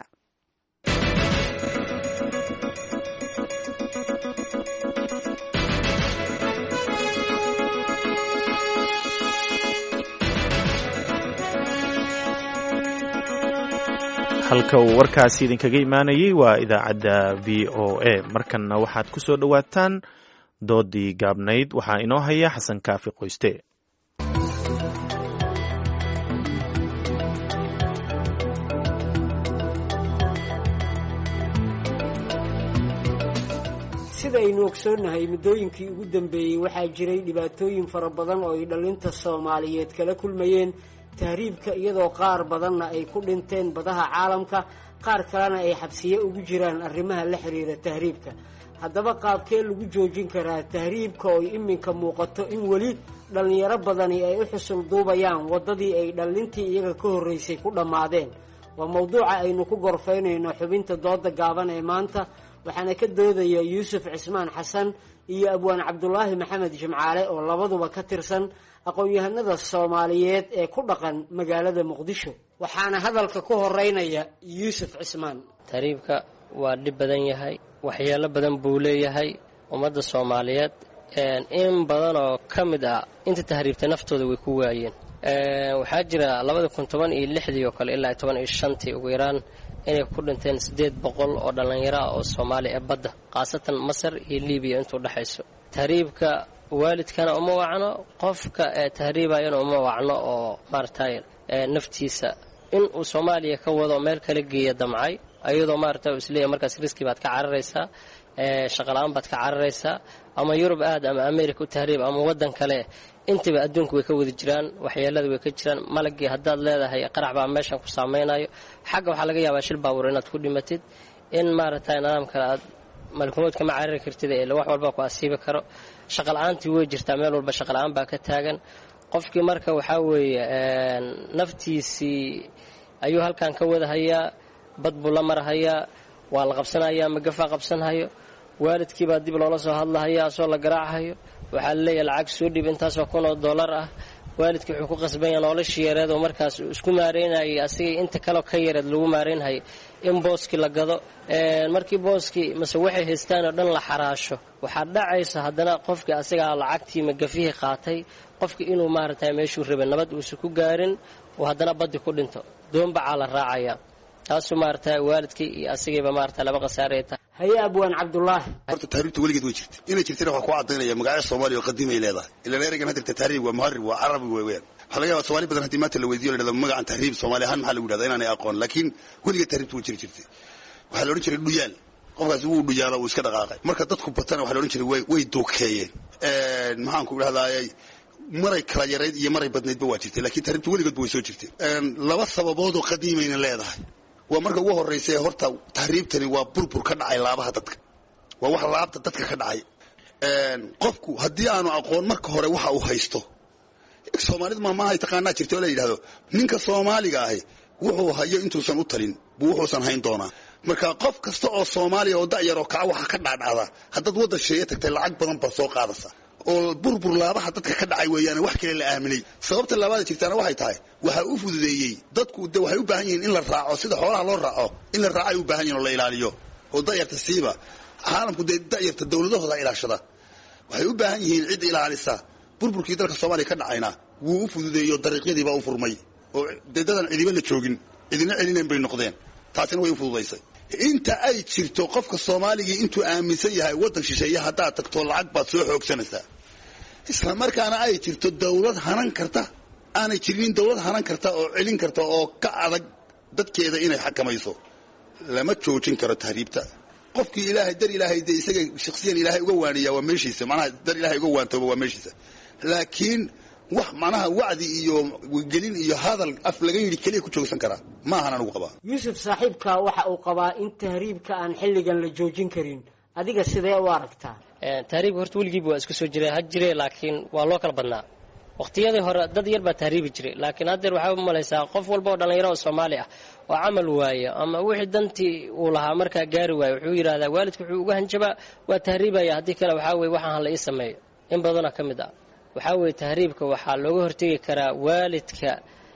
halka uu warkaasi idinkaga imaanayay waa idaacadda v o a. markanna waxaad ku soo dhowaataan doodii gaabnayd. waxaa inoo haya xasan kaafi qoyste. sida aynu ogsoonnahay muddooyinkii ugu dambeeyey waxaa jiray dhibaatooyin fara badan oo ay dhallinta soomaaliyeed kala kulmayeen tahriibka, iyadoo qaar badanna ay ku dhinteen badaha caalamka, qaar kalena ay xabsiye ugu jiraan arrimaha la xiriira tahriibka. haddaba qaabkee lagu joojin karaa tahriibka oo iminka muuqato in weli dhallinyaro badani ay u xusul duubayaan waddadii ay dhallintii iyaga ka horraysay ku dhammaadeen? waa mawduuca aynu ku gorfaynayno xubinta dooda gaaban ee maanta, waxaana ka doodaya yuusuf cismaan xasan iyo abwaan cabdulaahi maxamed jimcaale oo labaduba ka tirsan aqoon-yahanada soomaaliyeed ee ku dhaqan magaalada muqdisho. waxaana hadalka ku horeynaya yuusuf cismaan. tahriibka waa dhib badan yahay, waxyeelo badan buu leeyahay ummadda soomaaliyeed. in badan oo ka mid ah inta tahriibta naftooda way ku waayeen. waxaa jira labada kun toban iyo lixdii oo kale ilaa toban iyo shantii ugu yaraan inay ku dhinteen siddeed boqol oo dhallinyaro ah oo soomaali ee badda, khaasatan masar iyo libiya intuu dhexayso. tahriibka waalidkana uma wacno, qofka ee tahriibayana uma wacno oo maaragtay naftiisa in uu soomaaliya ka wado meel kala geeya damcay, ayadoo maaragtay uu isleeyahay markaas riski baad ka cararaysaa, shaqala-aan baad ka cararaysaa, ama yurub aad ama america u tahriib ama waddan kale. intiba adduunku way ka wada jiraan, waxyeelada way ka jiraan. malagii haddaad leedahay qarax baa meeshan ku saameynayo, xagga waxaa laga yaabaa shil baabuur inaad ku dhimatid, in maaragtay nidaam kale aad malkumood kama carari kartid, wax walba ku asiibi karo. shaqala-aantii way jirtaa, meel walba shaqala-aan baa ka taagan. qofkii marka waxaa weeye naftiisii ayuu halkan ka wadahayaa, bad buu la marhayaa, waa la qabsanayaa, magafaa qabsanhayo, waalidkii baa dib loola soo hadlahayaa asoo la garaacahayo, waxaa laleeyahay lacag soo dhib intaasoo kun oo dollar ah, waalidkii wuxuu ku qasban yahay noloshii yareed oo markaas isku maareynayay asiga inta kale ka yareed lagu maareynhayo in booskii la gado markii booskii mase waxay haystaan oo dhan la xaraasho waxaa dhacaysa haddana qofkii asigaa lacagtii magafihii qaatay qofkii inuu maaragtay meeshuu rabay nabad uusan ku gaarin oo haddana baddi ku dhinto doonbacaa la raacaya taasuu maaragtay waalidkii iyo asigayba maaragtay laba khasaare tahay haye abwaan cabdullaahi horta tahriibta weligeed way jirtay inay jirtana waxaa ku caddaynaya magaca Soomaaliya oo qadiimay leedahay ilaa ereygan hadda tahriib waa muharrib waa carabi weeyaan waxa laga yaabaa Soomaali badan hadii maanta la weydiiyo la dhahdo magacan tahriib Soomaali ahaan maxaa lagu dhahdaa inaanay aqoon laakiin weligeed tahriibta way jiri jirtay waxaa la oran jiray dhuyaal qofkaas uu dhuyaalo uu iska dhaqaaqay marka dadku batana waxaa la oran jiray way way dookeeyeen een maxaan ku dhahdaayay maray kala yareed iyo maray badneedba waa jirtay laakiin tahriibta weligeed way soo jirtay een laba sababood oo qadiimayna leedahay waa marka ugu horeysay horta tahriibtani waa burbur ka dhacay laabaha dadka waa wax laabta dadka ka dhacay een qofku hadii aanu aqoon marka hore waxa uu haysto Soomaalidu ma maahay taqaanaa jirto oo la yiraahdo ninka Soomaaliga ah wuxuu hayo intuusan u talin buu wuxuusan hayn doonaa marka qof kasta oo Soomaaliya oo da'yar oo kaca waxa ka dhacda hadad wada sheeyay tagtay lacag badan ba soo qaadaysa oo burbur laabaha dadka ka dhacay weeyaan wax kale la aaminay sababta labaad jirtana waxay tahay waxa uu fududeeyay dadku waxay u baahan yihiin in la raaco sida xoolaha loo raaco in la raaco u baahan yihiin oo la ilaaliyo oo da'yarta siiba caalamku da'yarta dawladahooda ilaashada waxay u baahan yihiin cid ilaalisa burburkii dalka Soomaaliya ka dhacayna wuu u fududeeyo dariiqyadiiba u furmay oo deedadan cidiba la joogin cidina celineen bay noqdeen taasina way u fududeysay inta ay jirto qofka Soomaaliga intuu aaminsan yahay wadan shisheeye hadaa tagto lacag baad soo xoogsanaysaa isla markaana ay jirto dawlad hanan karta aanay jirin dawlad hanan karta oo celin karta oo ka adag dadkeeda inay xakamayso lama joojin karo tahriibta qofkii ilaahay dar ilaahay de isaga shakhsiyan ilaahay uga waaniya waa meeshiisa macnaha dar ilaahay uga waantooba waa meeshiisa laakiin wax macnaha wacdi iyo gelin iyo hadal af laga yiri kaliya ku joogsan kara ma ahan anigu qabaa Yusuf saaxiibka waxa uu qabaa in tahriibka aan xilligan la joojin karin adiga sidee u aragtaa ee tahriib horta weligiiba waa isku soo jiray had jiray laakiin waa loo kala badnaa waqtiyadii hore dad yar baa tahriibi jiray laakiin hadda waxa u malaysaa qof walba oo dhalinyaro oo Soomaali ah oo amal waayo ama wixii dantii uu lahaa marka gaari waayo wuxuu yiraahdaa waalidku wuxuu uga hanjaba waa tahriibaya hadii kale waxa weey waxaan la ii sameeyo in badan ka mid ah waxa weey tahriibka waxa looga hortagi karaa waalidka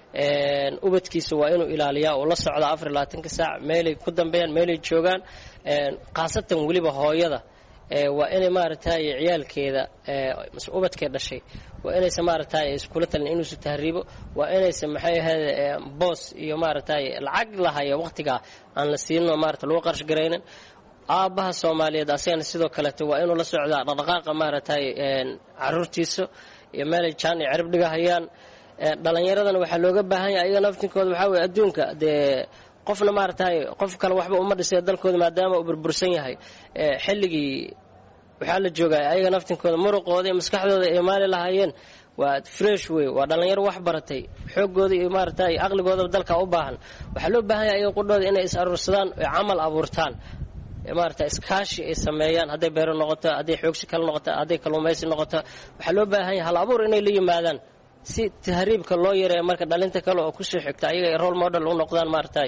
een ubadkiisa waa inuu ilaaliyaa oo la socdo afar iyo labaatan saac meel ay ku dambeeyaan meel ay joogaan een qaasatan waliba hooyada ee waa inay maaragtay ciyaalkeeda ee ubadkeeda dhashay waa inay maaragtay iskuula talin inuu soo tahriibo waa inay maxay ahayd boss iyo maaragtay lacag la hayo waqtiga aan la siino maaragtay loo qarsh gareynin aabaha Soomaaliyeed asana sidoo kale waa inuu la socdaa dhaqdhaqaaqa maaragtay een caruurtiisa iyo meel ay jaan cirib dhigahayaan dhalinyaradana waxa looga baahan yahay ayaga naftinkooda waxa weey adduunka de qofna maartay qof kale waxba uma dhisay dalkooda maadaama uu burbursan yahay xilligii waxa la joogay ayaga naftinkooda muruqooda iyo maskaxdooda ay maali lahaayeen waa fresh way waa dhalinyaro wax baratay xoogooda iyo maartay aqligooda dalka u baahan waxa loo baahan yahay ayaga qudhooda inay is arursadaan oo amal abuurtaan maartay iskaashi ay sameeyaan haday beero noqoto haday xoogsi kala noqoto haday kalluumaysi noqoto waxa loo baahan yahay hal abuur inay la yimaadaan si tahriibka loo yareeyo marka dhalinta kale oo ku soo xigta ayaga role model u noqdaan maartay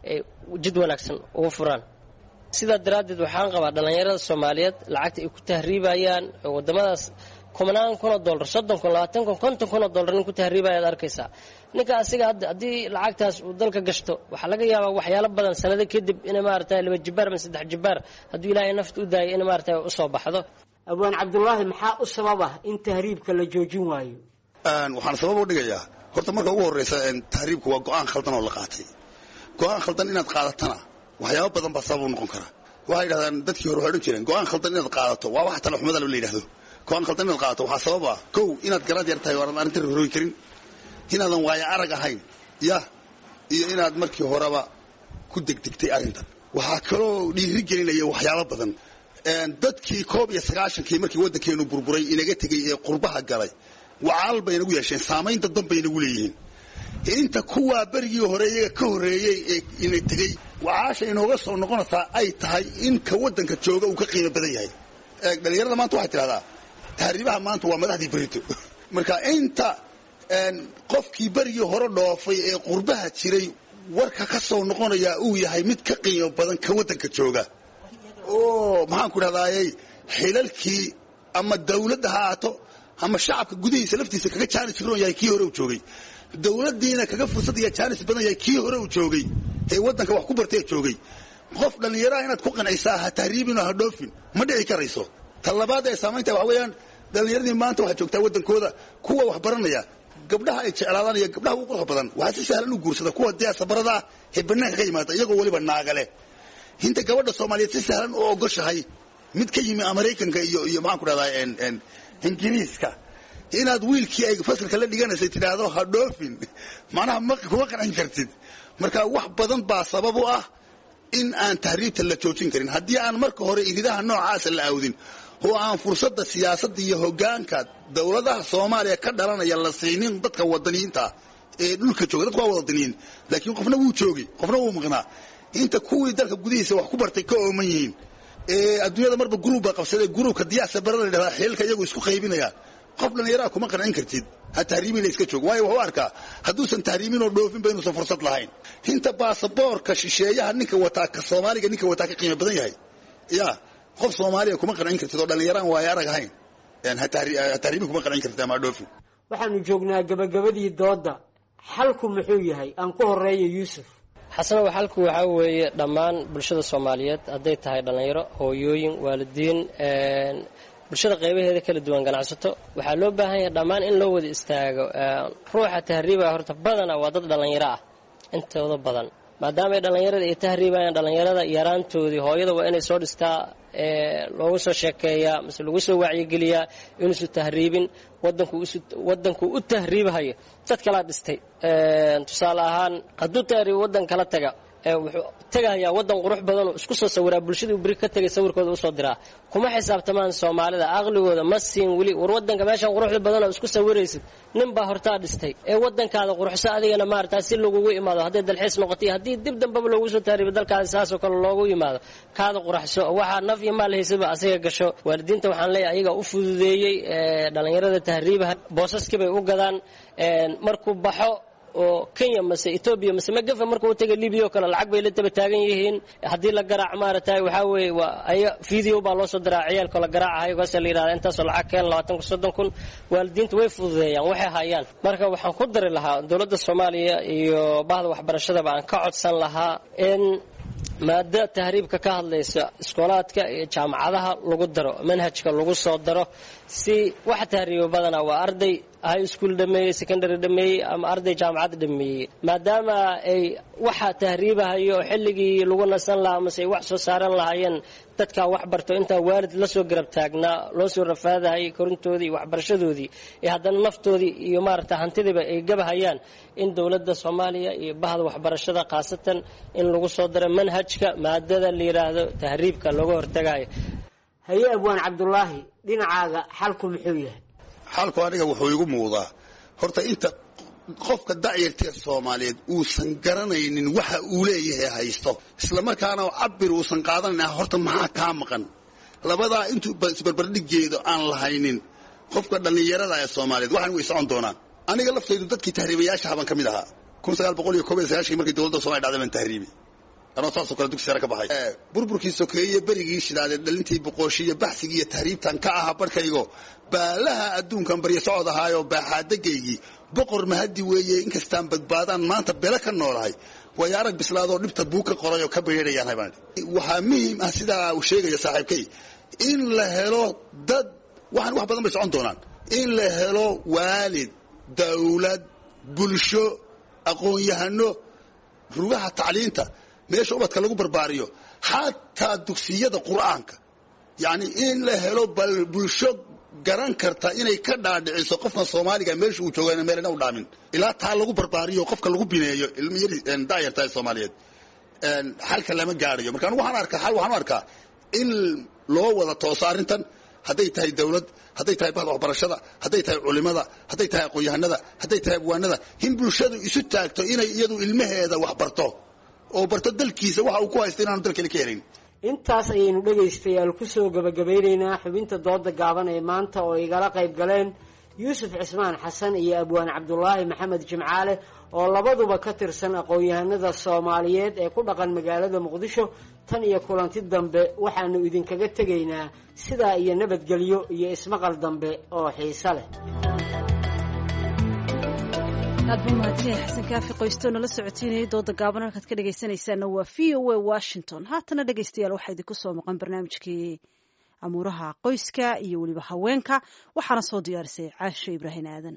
jid wanaagsan ugu furaan sida daraadeed waxaan qabaa dhalinyarada Soomaaliyeed lacagta ay ku tahriibayaan wadamadaas kumanaan kun oo dollar soddon kun labaatan kun konton kun oo dollar in ku tahriibayaan arkaysa ninka asiga hadii lacagtaas uu dalka gashto waxa laga yaabaa waxyaalo badan sanado kadib inay maartay laba jibaar ama saddex jibaar hadii ilaahay nafta u daayay in maartay u soo baxdo abaan Cabdullaahi maxaa u sababa in tahriibka la joojin waayo aan waxaan sabab u dhigayaa horta marka ugu horeysa in tahriibku waa go'aan khaldan oo la qaatay go'aan khaldan inaad qaadatana waxyaabo badan ba sabab u noqon kara waxay yiraahdaan dadkii hore waxay jireen go'aan khaldan inaad qaadato waa wax tan xumada la yiraahdo go'aan khaldan inaad qaadato waxa sabab ah kow inaad garaad yartahay oo aan inta rooy karin inaadan waaya arag ahayn ya iyo inaad markii horeba ku degdegtay arintan waxa kale oo dhiiri gelinaya waxyaabo badan een dadkii koob iyo sagaashan kii markii wadankeenu burburay inaga tagay ee qurbaha galay waal bay nagu yeesheen saameynta dambe inagu leeyihiin inta kuwa barigii hore iyaga ka horeeyay ee inay tagay waasha inooga soo noqonaysa ay tahay in ka wadanka jooga uu ka qiimo badan yahay ee dhalinyarada maanta waxay tiraahdaa tahriibaha maanta waa madaxdii barito marka inta een qofkii barigii hore dhoofay ee qurbaha jiray warka ka soo noqonaya uu yahay mid ka qiimo badan ka wadanka jooga oo maxaan ku raadaayay xilalkii ama dawladda haato ama shacabka gudihiisa laftiisa kaga jaanis firon yahay kii hore uu joogay dawladdiina kaga fursad iyo jaanis badan yahay kii hore uu joogay ee waddanka wax ku bartay joogay qof dhallinyaraha inaad ku qancaysaa ha tahriibin oo ha dhoofin ma dhici karayso ta labaad ee saamaynta waxa weeyaan dhallinyaradii maanta waxaa joogtaa waddankooda kuwa wax baranaya gabdhaha ay jeclaadaan iyo gabdhaha ugu quruxda badan waxaa si sahlan u guursada kuwa diyaasabarada ah ee bannaanka ka yimaada iyagoo weliba naagale inta gabadha soomaaliyeed si sahlan u ogoshahay mid ka yimi maraykanka iyo iyo maxaan ku dhahdaa ingiriiska inaad wiilkii ay fasalka la dhiganaysay tidhaahdo ha dhoofin macnaha ma kuma qancin kartid marka wax badan baa sabab u ah in aan tahriibta la joojin karin haddii aan marka hore iridaha noocaasa la aawdin oo aan fursadda siyaasadda iyo hoggaanka dawladaha soomaaliya ka dhalanaya la siinin dadka wadaniyiinta ee dhulka jooga dadku waa wadaniyiin laakiin qofna wuu joogay qofna wuu maqnaa inta kuwii dalka gudihiisa wax ku bartay ka ooman yihiin ee adduunyada marba gruub baa qabsaday gruubka diyaasa barada la dhahdaa xeelka iyagu isku qaybinaya qof dhallinyaraha kuma qancin kartid ha tahriibina iska joog waayo wuxuu arkaa hadduusan tahriibin oo dhoofin ba inuusan fursad lahayn inta baasaboorka shisheeyaha ninka wataa ka soomaaliga ninka wataa ka qiimo badan yahay ya qof soomaaliya kuma qancin kartid oo dhallinyaraan waayo arag ahayn ha tahriibin kuma qancin kartid ama dhoofin waxaanu joognaa gabagabadii dooda xalku muxuu yahay aan ku horeeyo yuusuf xasanow xalku waxaa weeye dhammaan bulshada soomaaliyeed hadday tahay dhallinyaro hooyooyin waalidiin bulshada qaybaheeda kala duwan ganacsato waxaa loo baahan yahay dhammaan in loo wada istaago ruuxa tahriibaya horta badana waa dad dhallinyaro ah intooda badan maadaama ay dhallinyarada ay tahriibayaan dhallinyarada yaraantoodii hooyada waa inay soo dhistaa loogu soo sheekeeyaa mise lagu soo wacyigeliyaa inuusu tahriibin wadanku u tahriibahayo dad kalaa dhistay tusaale ahaan hadduu tahriib waddan kala taga wuxuu tegayaa waddan qurux badanoo isku soo sawiraa bulshadii beri ka tegay sawirkooda usoo diraa kuma xisaabtamaan soomaalida aqligooda ma siin weli war waddanka meeshaan quruxda badanoo isku sawiraysid nin baa hortaa dhistay ee waddankaada quruxso adigana maaragtaa si lagugu imaado hadday dalxiis noqoto iyo haddii dib dambaba loogu soo tahriibo dalkaada saasoo kale loogu yimaado kaada quraxso waxaa naf iyo maal haysaba asiga gasho waalidiinta waxaan leeyahay ayaga u fududeeyey dhallinyarada tahriibaha boosaskii bay u gadaan markuu baxo oo Kenya mase Ethiopia mase magafa markuu taga Libya oo kale lacag bay la taba taagan yihiin hadii la garaac maartay waxa weey waa ay video baa loo soo diraa ciyaalka la garaacayo gaas la yiraahdo intaas oo lacag keen labaatan kun soddon kun waalidiintu way fududeeyaan waxay hayaan marka waxaan ku dari lahaa dawladda Soomaaliya iyo bahda waxbarashada baan ka codsan lahaa in maada tahriibka ka hadlaysa iskoolaadka iyo jaamacadaha lagu daro manhajka lagu soo daro si wax tahriib badan waa arday high school dhameeyay secondary dhameeyay ama arday jaamacad dhameeyay maadaama ay waxa tahriibahayo xilligii lagu nasan lahaa ama say wax soo saaran lahaayeen dadka wax barto inta waalid la soo garab taagnaa loo soo rafaadahay korintoodii waxbarashadoodii ee haddana naftoodii iyo maarta hantidiba ay gabahayaan in dawladda Soomaaliya iyo bahda waxbarashada qaasatan in lagu soo daro manhajka maadada la yiraahdo tahriibka lagu hortagayo haye abwaan Cabdullaahi dhinacaaga xalku muxuu yahay xalku aniga wuxuu igu muuqdaa horta inta qofka da'yarta Soomaaliyeed uu san garanaynin waxa uu leeyahay haysto isla markaana cabir uu san qaadanaa horta maxaa ka maqan labada intuu isbarbardhigeedo aan lahaynin qofka dhalinyarada ee Soomaaliyeed waxaan way socon doonaan aniga laftaydu dadkii tahriibayaasha haban kamid ahaa kun sagaal boqol iyo koob iyo sagaashan markii dawladda Soomaaliya dhacday man tahriibi anoo taasoo kala dugsi sare ka baxay burburkii sokeeye berigii shidaade dhalintii boqoshiyo baxsigiiyo tahriibtan ka aha barkaygo baalaha adduunkan bariyo socod ahaayo baaxaadagaygi boqor mahadi weeye inkastaan badbaadaan maanta bela ka noolahay way arag bislaado dhibta buuka qorayo ka beerayaan haybaan waxa muhiim ah sida uu sheegay saaxiibkay in la helo dad waxaan wax badan bay socon doonaan in la helo waalid dawlad bulsho aqoon-yahano rugaha tacliinta meesha ubadka lagu barbaariyo xataa dugsiyada qur'aanka yani in la helo bal bulsho garan karta inay ka dhaadhiciso qofka Soomaaliga meesha uu joogo meelna u dhaamin ilaa taa lagu barbaariyo qofka lagu bineeyo ilmiyada daayarta Soomaaliyeed een halka lama gaarayo marka waxaan arkaa hal waxaan arkaa in loo wada tooso arintan haday tahay dawlad haday tahay bahda waxbarashada haday tahay culimada haday tahay aqoon-yahanada haday tahay abwaanada in bulshadu isu taagto inay iyadu ilmaheeda wax barto oo barto dalkiisa waxa uu ku haystay inaan dalkale ka helin intaas ayaynu dhagaystayaal ku soo gabagabaynaynaa xubinta dooda gaaban ee maanta oo igala qayb galeen yuusuf cismaan xasan iyo abwaan cabdulaahi maxamed jimcaale oo labaduba ka tirsan aqoon-yahanada soomaaliyeed ee ku dhaqan magaalada muqdisho. tan iyo kulanti dambe waxaanu idinkaga tegaynaa sidaa iyo nabadgelyo iyo ismaqal dambe oo xiiso leh. aad buu mahadsanyahay xasan kaafi qoysto nala socotiinayay dooda gaaban halkaad ka dhegaysanaysaana waa v o a washington. haatana dhegaystayaal waxaa idinku soo maqan barnaamijkii amuuraha qoyska iyo weliba haweenka, waxaana soo diyaarisay caasho ibraahim aadan.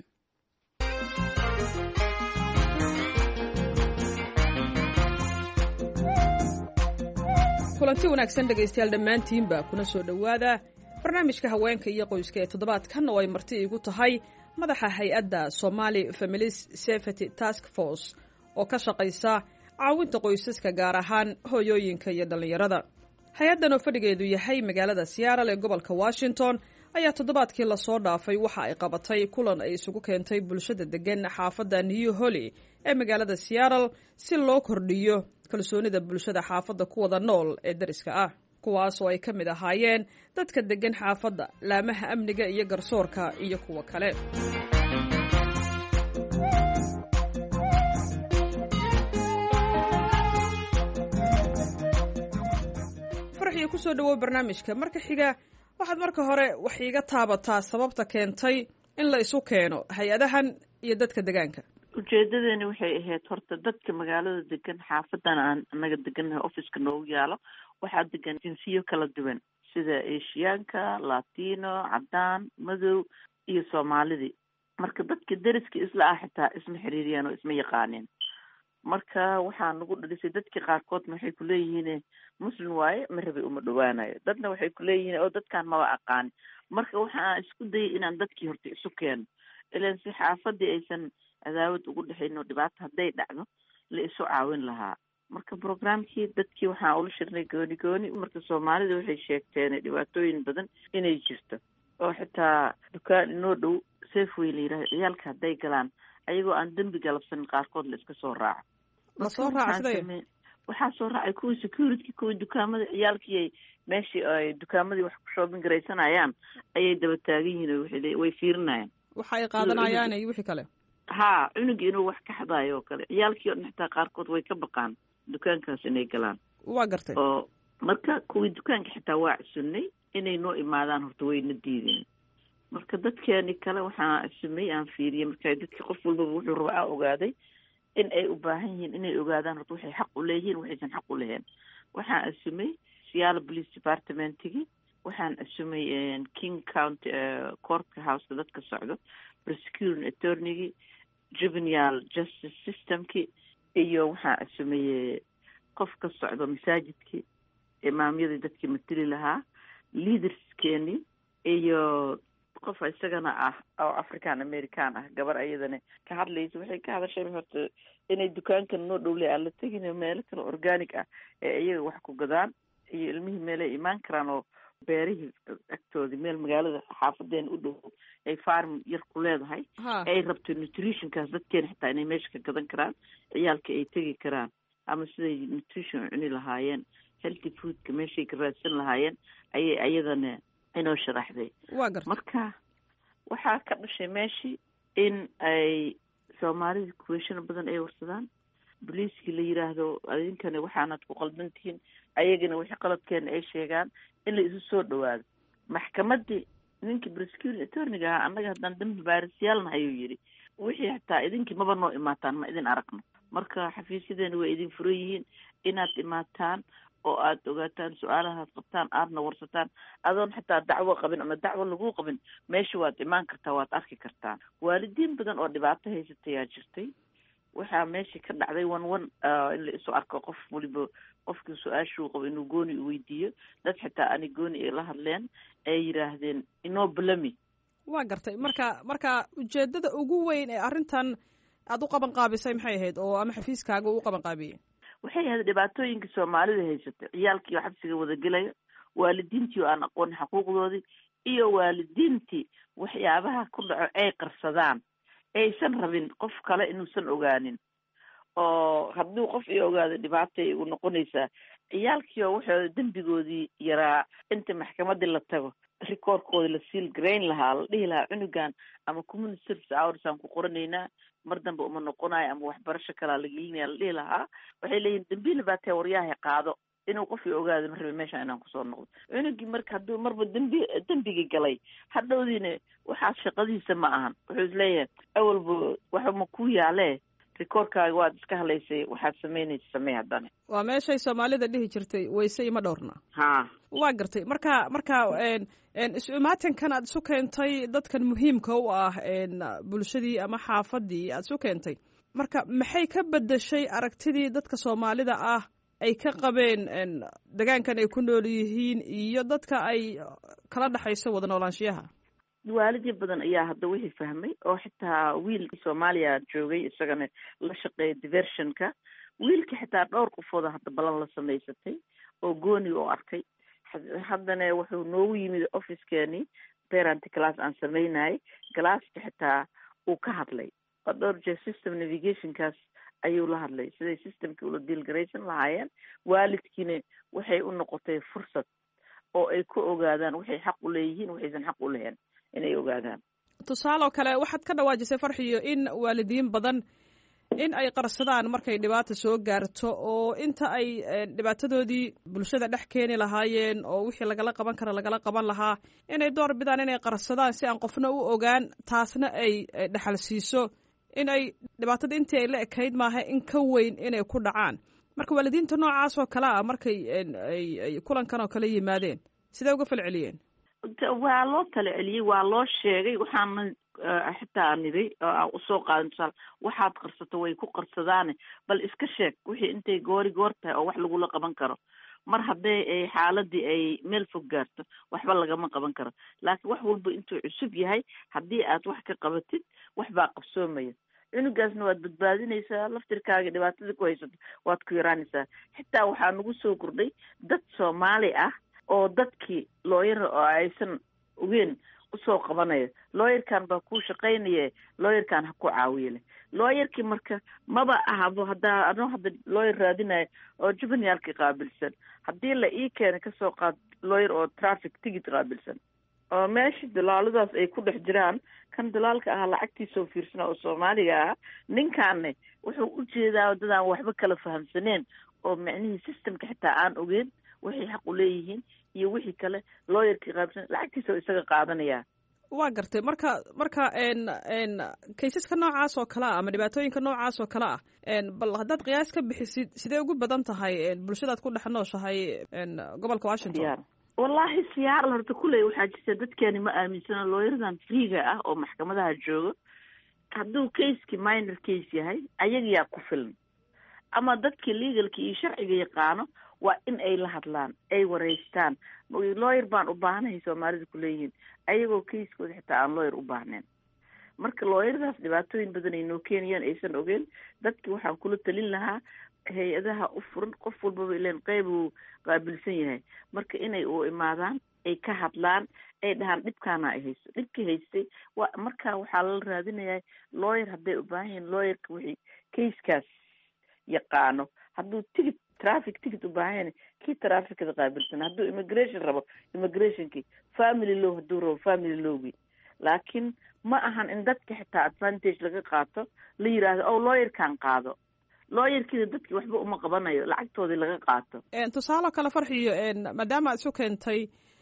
kulanti wanaagsan dhegaystayaal dhammaantiinba kuna soo dhowaada barnaamijka haweenka iyo qoyska ee toddobaadkan oo ay marti iigu tahay madaxa hay-adda Somali Families Safety Task Force oo ka shaqaysa caawinta qoysaska gaar ahaan hooyooyinka iyo dhallinyarada. hay-addan oo fadhigeedu yahay magaalada Seattle ee gobolka Washington ayaa toddobaadkii lasoo dhaafay waxa ay qabatay kulan ay isugu keentay bulshada degan xaafadda New Holly ee magaalada Seattle si loo kordhiyo kalsoonida bulshada xaafadda ku wada nool ee dariska ah, kuwaas oo ay ka mid ahaayeen dadka degan xaafadda, laamaha amniga iyo garsoorka iyo kuwa kale. farxiyo ku soo dhawow barnaamijka. marka xiga waxaad marka hore wax iiga taabataa sababta keentay in la isu keeno hay-adahan iyo dadka degaanka. ujeedadeeni waxay ahayd horta dadka magaalada degan xaafadan aan anaga degannahay officeka noogu yaalo waxaa degan jinsiyo kala duwan sida asiyaanka, latino, cadaan, madow iyo soomaalidii. marka dadka deriska isla ah xitaa isma xiriiriyaan oo isma yaqaaneen. marka waxaa nagu dhalisay dadka qaarkoodna waxay kuleeyihiin muslim waaye ma rabi uma dhawaanayo, dadna waxay kuleeyihiin oo dadkaan maba aqaani. marka waxaan isku dayay inaan dadkii horta isu keeno ilaan si xaafadii aysan cadaawad ugu dhexayn oo dhibaato hadday dhacdo la isu caawin lahaa. marka programkii dadkii waxaan ula shirnay gooni gooni. marka soomaalida waxay sheegteen dhibaatooyin badan inay jirto oo xitaa dukaan inoo dhow safeway la yidhahdo ciyaalka hadday galaan ayagoo aan dembi galabsanin qaarkood la iska soo raaco. lasoo raaca sidee waxaa soo raacay kuwii security kuwii dukaamada ciyaalkii ay meeshii ay dukaamadii wax ku shoobin garaysanayaan ayay daba taagan yihiin way fiirinayaan waxa ay qaadanayaan iyo wixii kale. ha cunugii inuu wax ka xadaayo oo kale ciyaalkii oo dhan xitaa qaarkood way ka baqaan dukaankaas inay galaan. waa gartay. oo marka kuwii dukaanka xitaa waa csunnay inay noo imaadaan horta wayna diideen. marka dadkeeni kale waxaa cusumay aan fiiriyey marka dadkii qof walbaba wuxuu rabaa ogaaday in ay u baahan yihiin inay ogaadaan horta waxay xaq u leeyihiin waxaysan xaq u lahayn. waxaan asumay Seattle Police Department-igi, waxaan asumay King County Court House dadka socdo, Prosecuting Attorney-gi, Juvenile Justice System-ki, iyo waxaan asumay qof ka socdo masaajidki, imaamyadii dadkii matali lahaa, leaders-keeni iyo qof isagana ah oo African American ah gabar ayadana ka hadlaysa. waxay ka hadashay horta inay dukaankan noo dhowlay aan la tegin meel kale organic ah ee iyaga wax ku gadaan iyo ilmihii meelay imaan karaan oo beerihii agtoodii meel magaalada xaafadeen u dhow ay farm yar ku leedahay ay rabto nutritionkaas dadkeena xitaa inay meesha ka gadan karaan, ciyaalka ay tegi karaan ama siday nutrition cuni lahaayeen, healthy foodka meeshay ka raadsan lahaayeen ayay ayadana inoo sharaxday. marka waxaa ka dhashay meeshii in ay soomaalida kuweeshano badan ay warsadaan, boliiskii la yidhaahdo idinkana waxaanad ku qaldan tihiin, ayagana wixii qaladkeena ay sheegaan in la isu soo dhawaado. maxkamadii ninkii prosecuting attorney-ga ahaa annaga haddaan dambi baarisyaal nahay ayuu yidhi wixii xitaa idinkii maba noo imaataan ma idin aragno. marka xafiisyadeena way idin furan yihiin inaad imaataan oo aad ogaataan su-aalahaad qabtaan aadna warsataan adoon xitaa dacwo qabin ama dacwo lagu qabin meesha waad imaan kartaa waad arki kartaan. waalidiin badan oo dhibaato haysatayaa jirtay. waxaa meesha ka dhacday wan wan in la isu arko qof waliba qofkii su-aashuu qabo inuu gooni u weydiiyo. dad xitaa ani gooni ay la hadleen ay yidhaahdeen inoo balami. waa gartay. marka marka ujeedada ugu weyn ee arrintan aada u qaban qaabisay maxay ahayd oo ama xafiiskaaga u qaban qaabiyey? waxay ahayd dhibaatooyinka soomaalida haysatay, ciyaalkii oo xabsiga wada gelaya, waalidiintii oo aan aqoon xuquuqdoodii, iyo waalidiintii waxyaabaha ku dhaco ay qarsadaan aysan rabin qof kale inuusan ogaanin. oo hadduu qof i ogaado dhibaatay igu noqonaysaa ciyaalkii oo waxooda dembigoodii yaraa inta maxkamadii la tago rikoorkoodi la siil garayn lahaa la dhihi lahaa cunugan ama community service hours aan ku qoranaynaa mar dambe uma noqonayo ama waxbarasho kalaa la gelinaya la dhihi lahaa waxay leeyihin dambiila baa tee waryahay qaado inuu qofkii ogaado ma rabe meesha inaan kusoo noqdo cunugii marka hadduu marba dembi dembigii galay hadhowdiina waxaas shaqadiisa ma ahan wuxuu isleeyahay awalba waxa ma ku yaalee rikoorkaaga waad iska halaysay waxaad samaynaysa samey haddana waa meeshay soomaalida dhihi jirtay wayse ima dhowrna ha waa gartay marka marka isu imaatinkan aad isu keentay dadkan muhiimka u ah bulshadii ama xaafadii aad isu keentay marka maxay ka bedeshay aragtidii dadka soomaalida ah ay ka qabeen degaankan ay ku nool yihiin iyo dadka ay kala dhexayso wada noolaanshiyaha waalidyo badan ayaa hadda wixii fahmay oo xitaa wiil soomaaliya joogay isagana la shaqeeya diversionka wiilka xitaa dhowr qofooda hadda balan la samaysatay oo gooni oo arkay haddana wuxuu noogu yimid officekeeni parent class aan samaynayay galaaska xitaa uu ka hadlay oo dhowr jeer system navigationkaas ayuu la hadlay siday systemkii ula dealgaraysan lahaayeen waalidkiina waxay u noqotay fursad oo ay ku ogaadaan waxay xaq u leeyihiin waxaysan xaq u lahayn inay ogaadaan tusaale oo kale waxaad ka dhawaajisay farxiyo in waalidiin badan in ay qarsadaan markay dhibaata soo gaarto oo inta ay dhibaatadoodii bulshada dhex keeni lahaayeen oo wixii lagala qaban kara lagala qaban lahaa inay door bidaan inay qarsadaan si aan qofna u ogaan taasna ay dhexal siiso in ay dhibaatada intii ay la ekayd maaha in ka weyn inay ku dhacaan marka waalidiinta noocaas oo kale ah markay ay kulankan oo kale yimaadeen sidee uga falceliyeen waa loo tala celiyey waa loo sheegay waxaana xitaa niday oo usoo qaadan tusaale waxaad qarsato way ku qarsadaane bal iska sheeg wixii intay goori goor tahay oo wax lagula qaban karo mar haddee ay xaaladii ay meel fog gaarto waxba lagama qaban karo laakiin wax walba intuu cusub yahay haddii aad wax ka qabatid wax baa qabsoomaya cunugaasna waad badbaadinaysaa laftirkaaga dhibaatada ku haysato waad ku yaraanaysaa xitaa waxaa nagu soo kordhay dad soomaali ah oo dadkii looyara oo aysan ogeen usoo qabanayo looyarkan baa kuu shaqaynaya looyarkan ha ku caawiye leh looyarkii marka maba ahabo haddaa ano hadda looyar raadinayo oo juvenilkii qaabilsan haddii la ii keena kasoo qaad looyar oo traffic ticket qaabilsan oo meesha dalaaladaas ay ku dhex jiraan kan dalaalka ahaa lacagtiisoo fiirsana oo soomaaliga ah ninkaanne wuxuu u jeedaa dadaan waxba kala fahamsaneen oo micnihii systemka xitaa aan ogeen waxay xaq u leeyihiin iyo wixii kale looyarkii qaabsan lacagtiisa oo isaga qaadanaya waa gartay marka marka n n kaysaska noocaas oo kale ah ama dhibaatooyinka noocaas oo kale ah bal haddaad qiyaas ka bixisid sidee ugu badan tahay bulshadaad ku dhex nooshahay gobolka washington wallahi siyaar horta kuley waxaa jirta dadkeeni ma aaminsana looyaradan freega ah oo maxkamadaha joogo hadduu caseki minor case yahay ayagiyaa ku filan ama dadkii legalka iyo sharciga yaqaano waa in ay la hadlaan ay wareystaan looyar baan u baahanahay soomaalida kuleeyihiin ayagoo kaiskooda xitaa aan looyar u baahnayn marka looyaradaas dhibaatooyin badan ay noo keenayaan aysan ogeen dadki waxaan kula talin lahaa hay-adaha u furan qof walbaba ilan qeyb uu qaabilsan yahay marka inay u imaadaan ay ka hadlaan ay dhahaan dhibkaana ay haysto dhibkii haystay wa marka waxaa lala raadinayaa looyar hadday u baahan yihiin looyarka wixii kaiskaas yaqaano hadduu tigit traffic ticket u baahan kii trafficada qaabilsan hadduu immigration rabo immigrationkii family law hadduu rabo family lawgii laakiin ma ahan in dadka xitaa advantage laga qaato la yidhaahdo o looyarkan qaado looyarkiida dadkii waxba uma qabanayo lacagtoodii laga qaato tusaale kale farxiyo maadaama aad isu keentay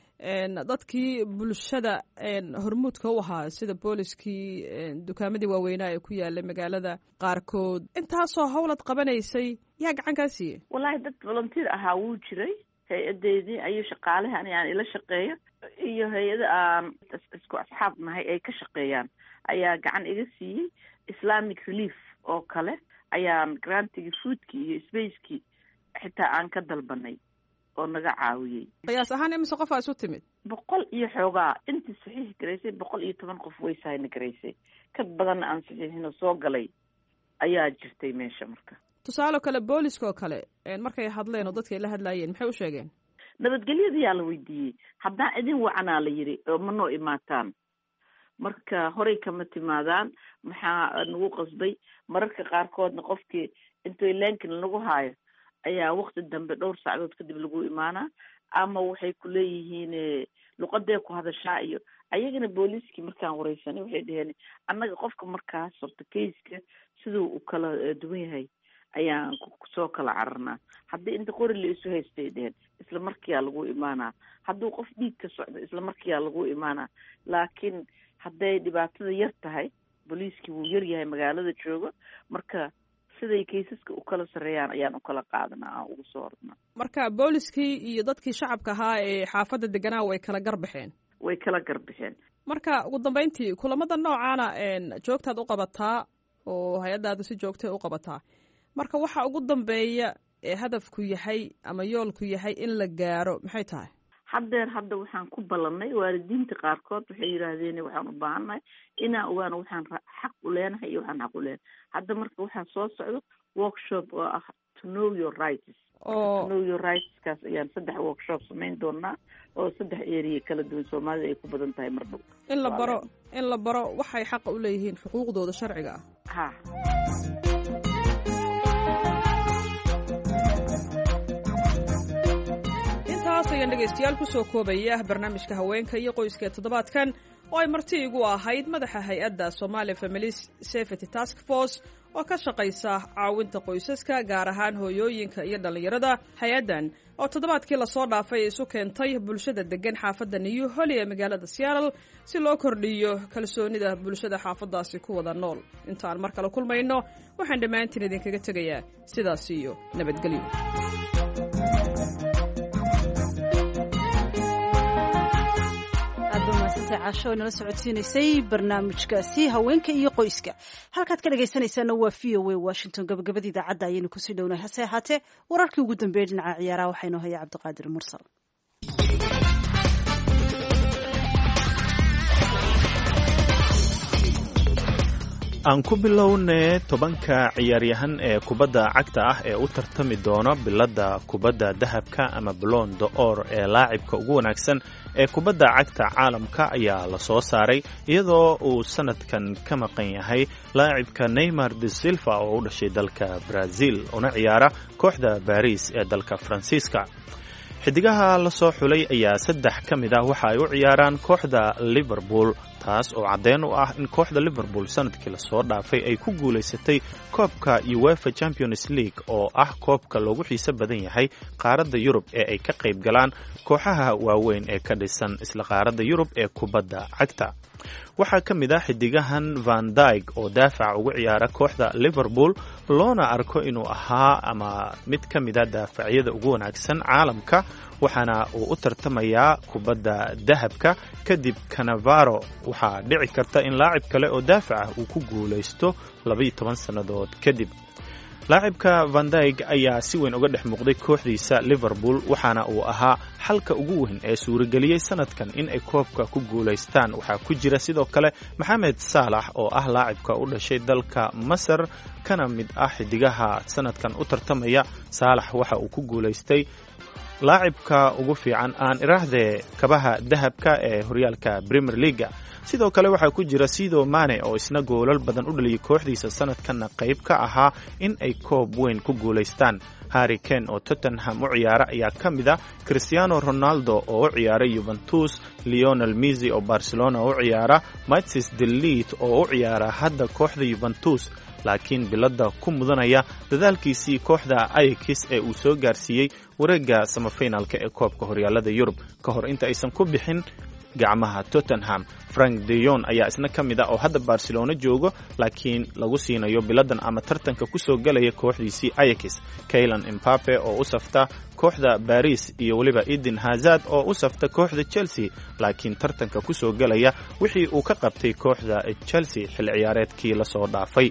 dadkii bulshada hormuudka u ahaa sida booliskii dukaamadii waaweynaa ee ku yaalay magaalada qaarkood intaasoo howlad qabanaysay yaa gacan kaa siiyey wallahi dad volunteer ahaa wuu jiray hay-adeedii ayuu shaqaalaha ani aan ila shaqeeyo iyo hay-ada aan isku asxaab nahay ay ka shaqeeyaan ayaa gacan iga siiyey islamic relief oo kale ayaan grantigii foodkii iyo spacekii xitaa aan ka dalbanay oo naga caawiyey qiyaas ahaan imise qof aa isu timid boqol iyo xoogaa intii saxiix garaysay boqol iyo toban qof way sahayna garaysay ka badanna aan saxiixino soo galay ayaa jirtay meesha marka tusaale kale booliska oo kale markay hadleen oo dadka ay la hadlaayeen maxay u sheegeen nabadgelyadayaa la weydiiyey haddaan idin wacanaa la yidhi oo ma noo imaataan marka horey kama timaadaan maxaa nagu qasbay mararka qaarkoodna qofkii intoy leenkin lagu haayo ayaa waqti dambe dhowr saacadood kadib lagu imaanaa, ama waxay ku leeyihiin luqadee ku hadashaa iyo ayagana booliiskii markaan wareysanay waxay dhaheen annaga qofka markaas horta kayska siduu u kala duwan yahay ayaan kusoo kala cararnaa. haddii inta qori la isu haystay dheheen isla markiyaa lagu imaanaa, hadduu qof dhiig ka socdo isla markiyaa lagu imaanaa. laakiin hadday dhibaatada yar tahay booliiskii wuu yar yahay magaalada jooga, marka siday kaysaska u kala sarreeyaan ayaan u kala qaadanaa, aan ugu soo ordnaa. marka booliskii iyo dadkii shacabka ahaa ee xaafadda deganaa way kala garbixeen way kala garbixeen marka ugu dambeyntii kulamada noocaana joogtaad u qabataa oo hay-addaadu si joogtay u qabataa, marka waxa ugu dambeeya ee hadafku yahay ama yoolku yahay in la gaaro maxay tahay? haddeer hadda waxaan ku ballanay waalidiinta qaarkood waxay yidhaahdeen waxaan u baahannahay inaan ogaano waxaan xaq u leenahay iyo waxaan xaq u leenahay. hadda marka waxaa soo socdo workshop oo ah to know your rights oo to know your rights kaas ayaan saddex workshop samayn doonaa oo saddex area kala duwan Soomaalida ay ku badan tahay mar dhow in la baro in la baro waxay xaq u leeyihiin xuquuqdooda sharciga ah. ha ayaan dhegaystayaal kusoo koobaya barnaamijka haweenka iyo qoyska ee toddobaadkan oo ay marti igu ahayd madaxa hay-adda Somali Families Safety Task Force oo ka shaqaysa caawinta qoysaska gaar ahaan hooyooyinka iyo dhalinyarada. hay-addan oo toddobaadkii lasoo dhaafay isu keentay bulshada degan xaafadda New Holly ee magaalada Seattle si loo kordhiyo kalsoonida bulshada xaafaddaasi ku wada nool. intaan mar kale kulmayno waxaan dhammaantiin idinkaga tegayaa sidaas iyo nabadgelyo. caasho inala socodsiinaysay barnaamijkaasi haweenka iyo qoyska. halkaad ka dhagaysanaysaana waa v o a Washington. gabagabada idaacadda ayaynu kusii dhownahay. hase ahaatee wararkii ugu dambeeyay dhinaca ciyaaraha waxaa inoo haya cabdiqaadir mursal. aan ku bilownay tobanka ciyaaryahan ee kubadda cagta ah ee u tartami doona biladda kubadda dahabka ama Ballon d'Or ee laacibka ugu wanaagsan ee kubadda cagta caalamka ayaa la soo saaray iyadoo uu sanadkan ka maqan yahay laacibka Neymar da Silva oo u dhashay dalka Brazil una ciyaara kooxda Paris ee dalka Faransiiska. xidigaha la soo xulay ayaa saddex ka mid ah waxa ay u ciyaaraan kooxda Liverpool, taas oo caddeyn u ah in kooxda Liverpool sanadkii lasoo dhaafay ay ku guulaysatay koobka UEFA Champions League oo ah koobka loogu xiiso badan yahay qaaradda Yurub ee ay ka qayb galaan kooxaha waaweyn ee ka dhisan isla qaaradda Yurub ee kubadda cagta. waxaa ka mid ah xidigahan Van Dijk oo daafac ugu ciyaara kooxda Liverpool, loona arko inuu ahaa ama mid ka mid ah daafacyada ugu wanaagsan caalamka, waxaana uu u tartamayaa kubadda dahabka. kadib Cannavaro waxaa dhici karta in laacib kale oo daafac ah uu ku guulaysto laba iyo toban sannadood kadib. laacibka Van Dijk ayaa si weyn uga dhex muuqday kooxdiisa Liverpool, waxaana uu ahaa xalka ugu weyn ee suurageliyey sanadkan in ay koobka ku guulaystaan. waxaa ku jira sidoo kale Mohamed Salah oo ah laacibka u dhashay dalka Masar kana mid ah xidigaha sanadkan u tartamaya. Salah waxa uu ku guulaystay laacibka ugu fiican aan iraahdee kabaha dahabka ee horyaalka Premier League. sidoo kale waxaa ku jira Sadio Mane oo isna goolal badan u dhaliyay kooxdiisa sanadkanna qayb ka ahaa in ay koob weyn ku guulaystaan. Harry Kane oo Tottenham u ciyaara ayaa ka mid ah, Cristiano Ronaldo oo u ciyaara Juventus, Lionel Messi oo Barcelona u ciyaara, Mathis de Ligt oo u ciyaara hadda kooxda Juventus laakiin biladda ku mudanaya dadaalkiisii kooxda Ajax ee uu soo gaarsiiyey wareegga semifinalka ee koobka horyaalada Yurub ka hor inta aysan ku bixin gacmaha Tottenham. Frank de Jong ayaa isna ka mid ah oo hadda Barcelona joogo laakiin lagu siinayo biladan ama tartanka ku soo galaya kooxdiisii Ajax. Kylian Mbappe oo u safta kooxda Paris iyo waliba Eden Hazard oo u safta kooxda Chelsea laakiin tartanka ku soo galaya wixii uu ka qabtay kooxda Chelsea xil ciyaareedkii la soo dhaafay.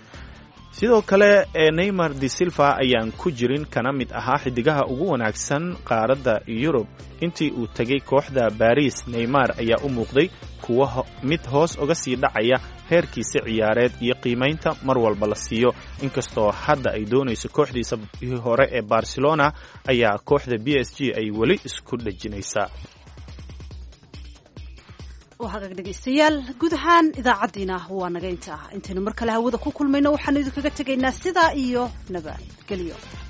sidoo kale Neymar da Silva ayaan ku jirin, kana mid ahaa xidigaha ugu wanaagsan qaaradda Yurub intii uu tagay kooxda Paris. Neymar ayaa u muuqday kuwa mid hoos uga sii dhacaya heerkiisa ciyaareed iyo qiimaynta mar walba la siiyo, inkastoo hadda ay doonayso kooxdiisa hore ee Barcelona ayaa kooxda B S G ay weli isku dhajinaysaa. waxaa dhegaystayaal guud ahaan idaacaddiina waa naga inta ah intaynu mar kale hawada ku kulmayno waxaanu idinkaga tegaynaa sidaa iyo nabadgelyo.